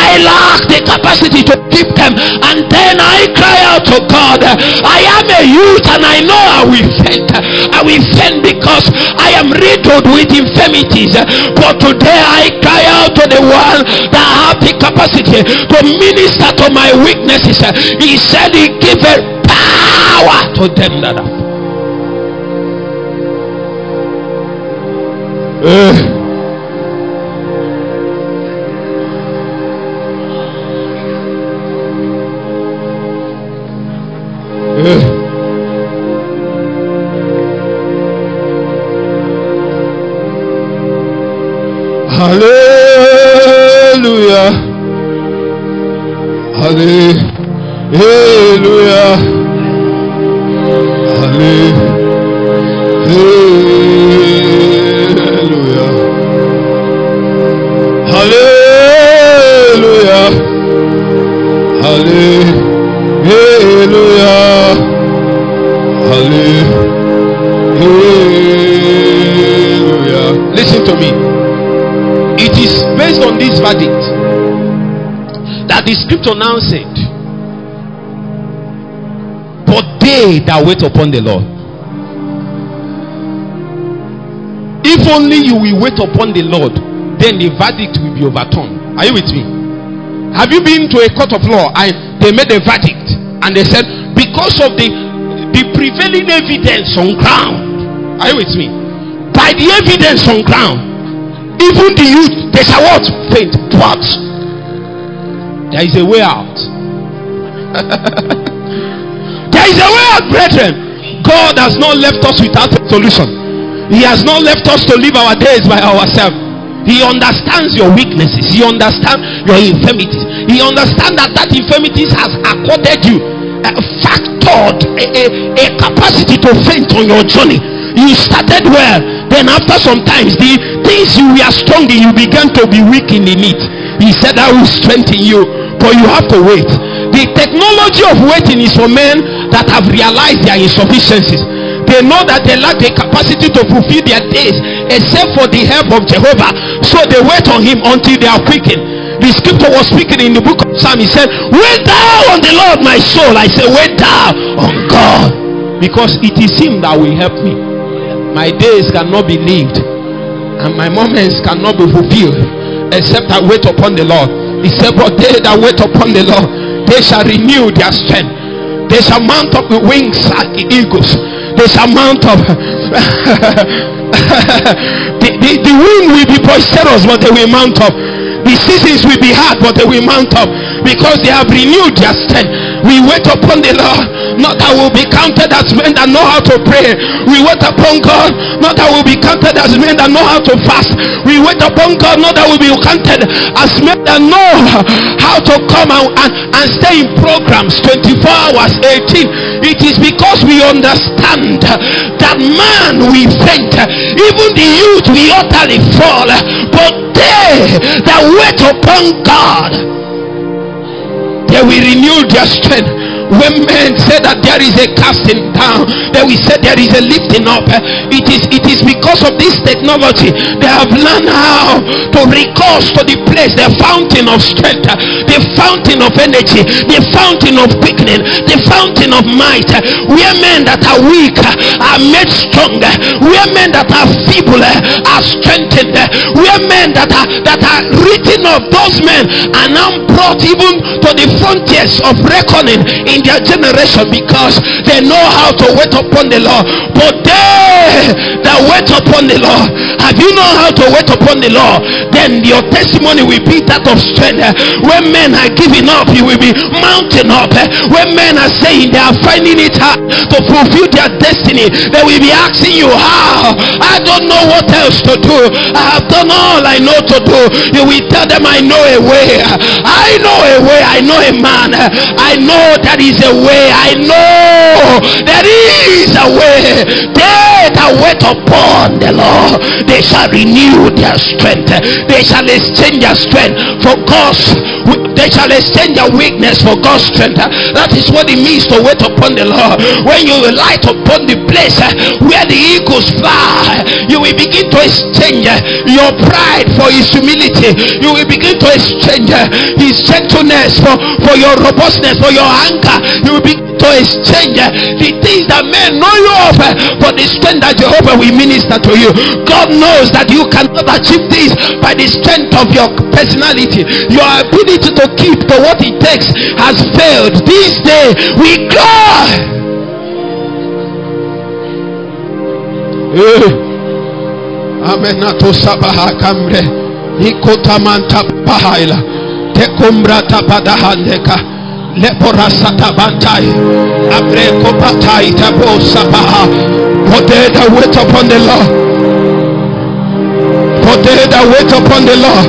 I lack the capacity to keep them. And then I cry out to God. I am a youth and I know I will faint. I will faint because I am riddled with infirmities. But today I cry out to the one that have the capacity to minister to my weaknesses. He said he giveth power to them that have. Uh. Hallelujah. Hallelujah. Hallelujah. Hallelujah. Hallelujah. Hallelujah. Listen to me. It is based on this verdict that the scripture now said, but they that wait upon the Lord. If only you will wait upon the Lord, then the verdict will be overturned. Are you with me? Have you been to a court of law and they made a verdict and they said, because of the, the prevailing evidence on ground, are you with me? By the evidence on ground, even the youth, they shall what? Faint. But there is a way out. There is a way out, brethren. God has not left us without a solution. He has not left us to live our days by ourselves. He understands your weaknesses. He understands your infirmities. He understands that that infirmities has accorded you a factored a, a, a capacity to faint on your journey. You started well, then after some times the things you were strong in, you began to be weak in it. He said, I will strengthen you, but you have to wait. The technology of waiting is for men that have realized their insufficiencies. They know that they lack the capacity to fulfill their days except for the help of Jehovah. So they wait on him until they are quickened. The scripture was speaking in the book of Psalm. He said, wait thou on the Lord, my soul. I say, wait thou on God, because it is him that will help me. My days cannot be lived and my moments cannot be fulfilled except I wait upon the Lord. He said, but they that wait upon the Lord, they shall renew their strength. They shall mount up with wings like eagles. They shall mount up. the, the, the wind will be boisterous, but they will mount up. The seasons will be hard, but they will mount up, because they have renewed their strength. We wait upon the Lord, not that will be counted as men that know how to pray. We wait upon God, not that will be counted as men that know how to fast. We wait upon God, not that will be counted as men that know how to come out and, and stay in programs twenty-four hours, eighteen. It is because we understand that man will faint, even the youth will utterly fall, but they that wait upon God, they will renew their strength. When men say that there is a casting down, then we say there is a lifting up. It is it is because of this technology they have learned how to recourse to the place, the fountain of strength, the fountain of energy, the fountain of quickening, the fountain of might. Where men that are weak are made stronger, where men that are feeble are strengthened, where men that are that are written of, those men are now brought even to the frontiers of reckoning in their generation, because they know how to wait upon the Lord. But they that wait upon the Lord, have you known how to wait upon the Lord? Then your testimony will be that of strength. When men are giving up, you will be mounting up. When men are saying they are finding it hard to fulfill their destiny, they will be asking you, how? I don't know what else to do. I have done all I know to do. You will tell them, I know a way. I know a way. I know a man. I know that is a way. I know there is a way. They they that wait upon the Lord, they shall renew their strength. They shall exchange their strength for God's. They shall exchange their weakness for God's strength. That is what it means to wait upon the Lord. When you light upon the place where the eagles fly, you will begin to exchange your pride for his humility. You will begin to exchange his gentleness for, for your robustness, for your anger. You will begin to exchange the things that men know you of for the strength that Jehovah will minister to you. God knows that you cannot achieve this by the strength of your personality. Your ability to keep to what it takes has failed. This day we cry. Amenato sabaha kamre ikotamanta pahaila tekumbra tapadahandeka leporasata bantai abreko patai tabo sabaha. For they that wait upon the Lord, for they that wait upon the Lord,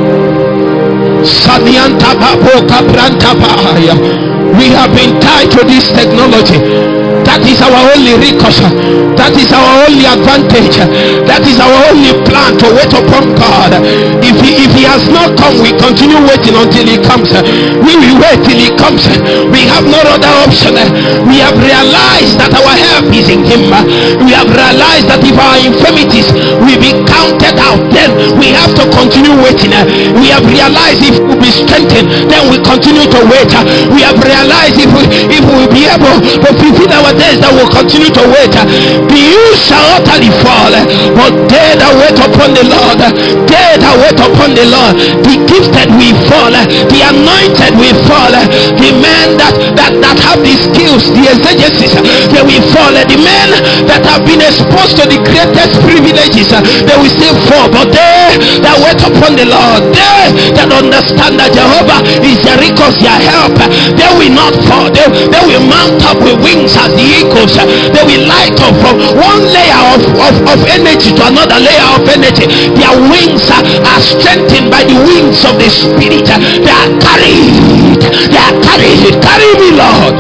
Sanianta babo kabranta bahaya. We have been tied to this technology. That is our only recourse. That is our only advantage. That is our only plan to wait upon God. If he, if he has not come, we continue waiting until he comes. We will wait till he comes. We have no other option. We have realized that our help is in him. We have realized that if our infirmities will be counted out, then we have to continue waiting. We have realized if we will be strengthened, then we continue to wait. We have realized if we, if we will be able to fulfill our days, that will continue to wait. The youth shall utterly fall, but they that wait upon the Lord, they that wait upon the Lord, the gifted will fall, the anointed will fall, the men that that, that have the skills, the exegesis, they will fall. The men that have been exposed to the greatest privileges, they will still fall. But they that wait upon the Lord, they that understand that Jehovah is their recourse, their help, they will not fall. They, they will mount up with wings as the eagles. They will light up from one layer of, of, of energy to another layer of energy. Their wings are, are strengthened by the wings of the Spirit. They are carried. They are carried. Carry me, Lord.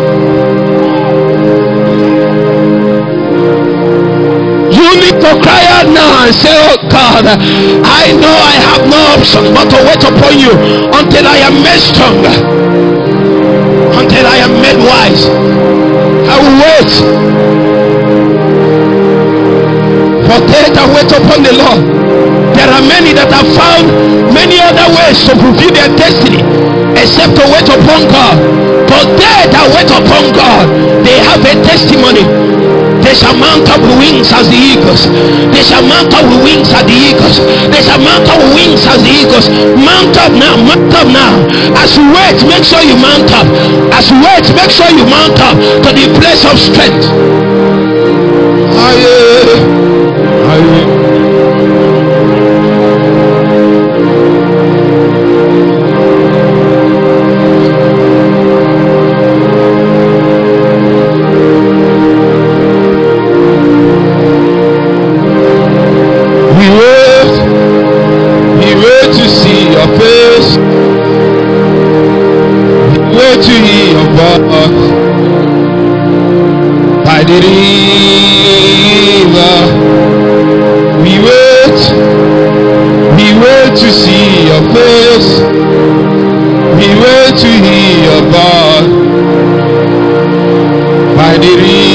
You need to cry out now and say, oh God, I know I have no option but to wait upon you until I am made strong, until I am made wise. I will wait. For they that wait upon the Lord, there are many that have found many other ways to fulfill their destiny except to wait upon God. But they that wait upon God, they have a testimony. They shall mount up with wings as the eagles. They shall mount up with wings as the eagles. They shall mount up with wings as the eagles. Mount up now. Mount up now. As you wait, make sure you mount up. As you wait, make sure you mount up to the place of strength. Aye. Aye. To hear your voice by the river, we wait, we wait to see your face, we wait to hear your voice by the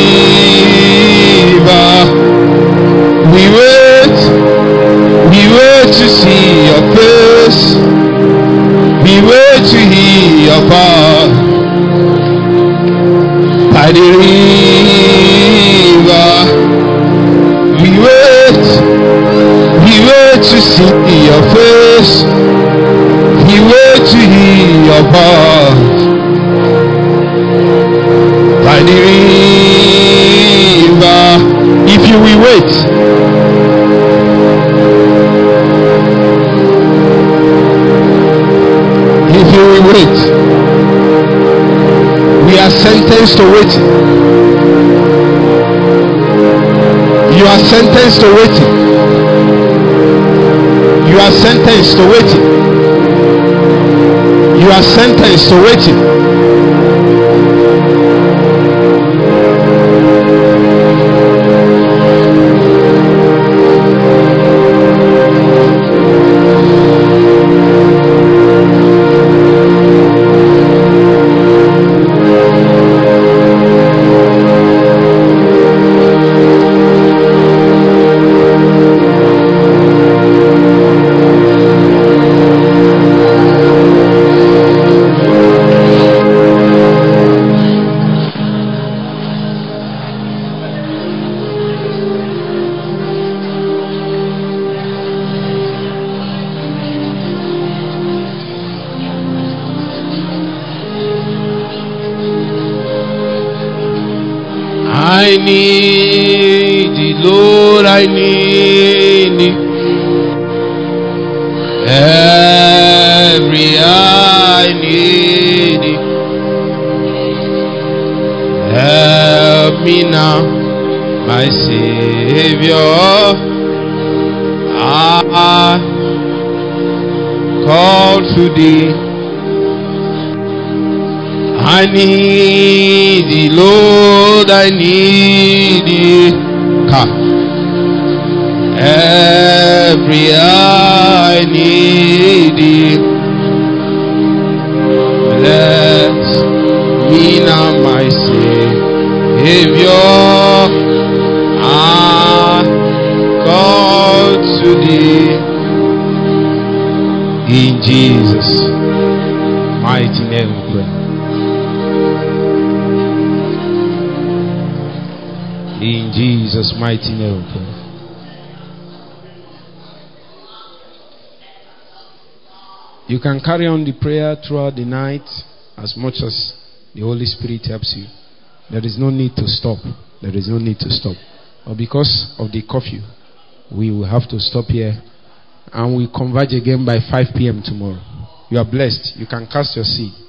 river, we wait, we wait to see your face. We wait to hear your voice by the river. We wait, we wait to see your face. We wait to hear your voice by the river. If you will wait, if you will wait, we are sentenced to waiting. You are sentenced to waiting. You are sentenced to waiting. You are sentenced to waiting. I need thee, Lord, I need thee. Every I need thee. Help me now, my Savior. I call to thee. I need thee, Lord, I need thee. Come. Every I need thee. Bless me now, my Savior. I call to thee. In Jesus' mighty name we pray. In Jesus' mighty name we pray. You can carry on the prayer throughout the night as much as the Holy Spirit helps you. There is no need to stop. There is no need to stop. But because of the curfew, we will have to stop here. And we converge again by five p.m. tomorrow. You are blessed. You can cast your seed.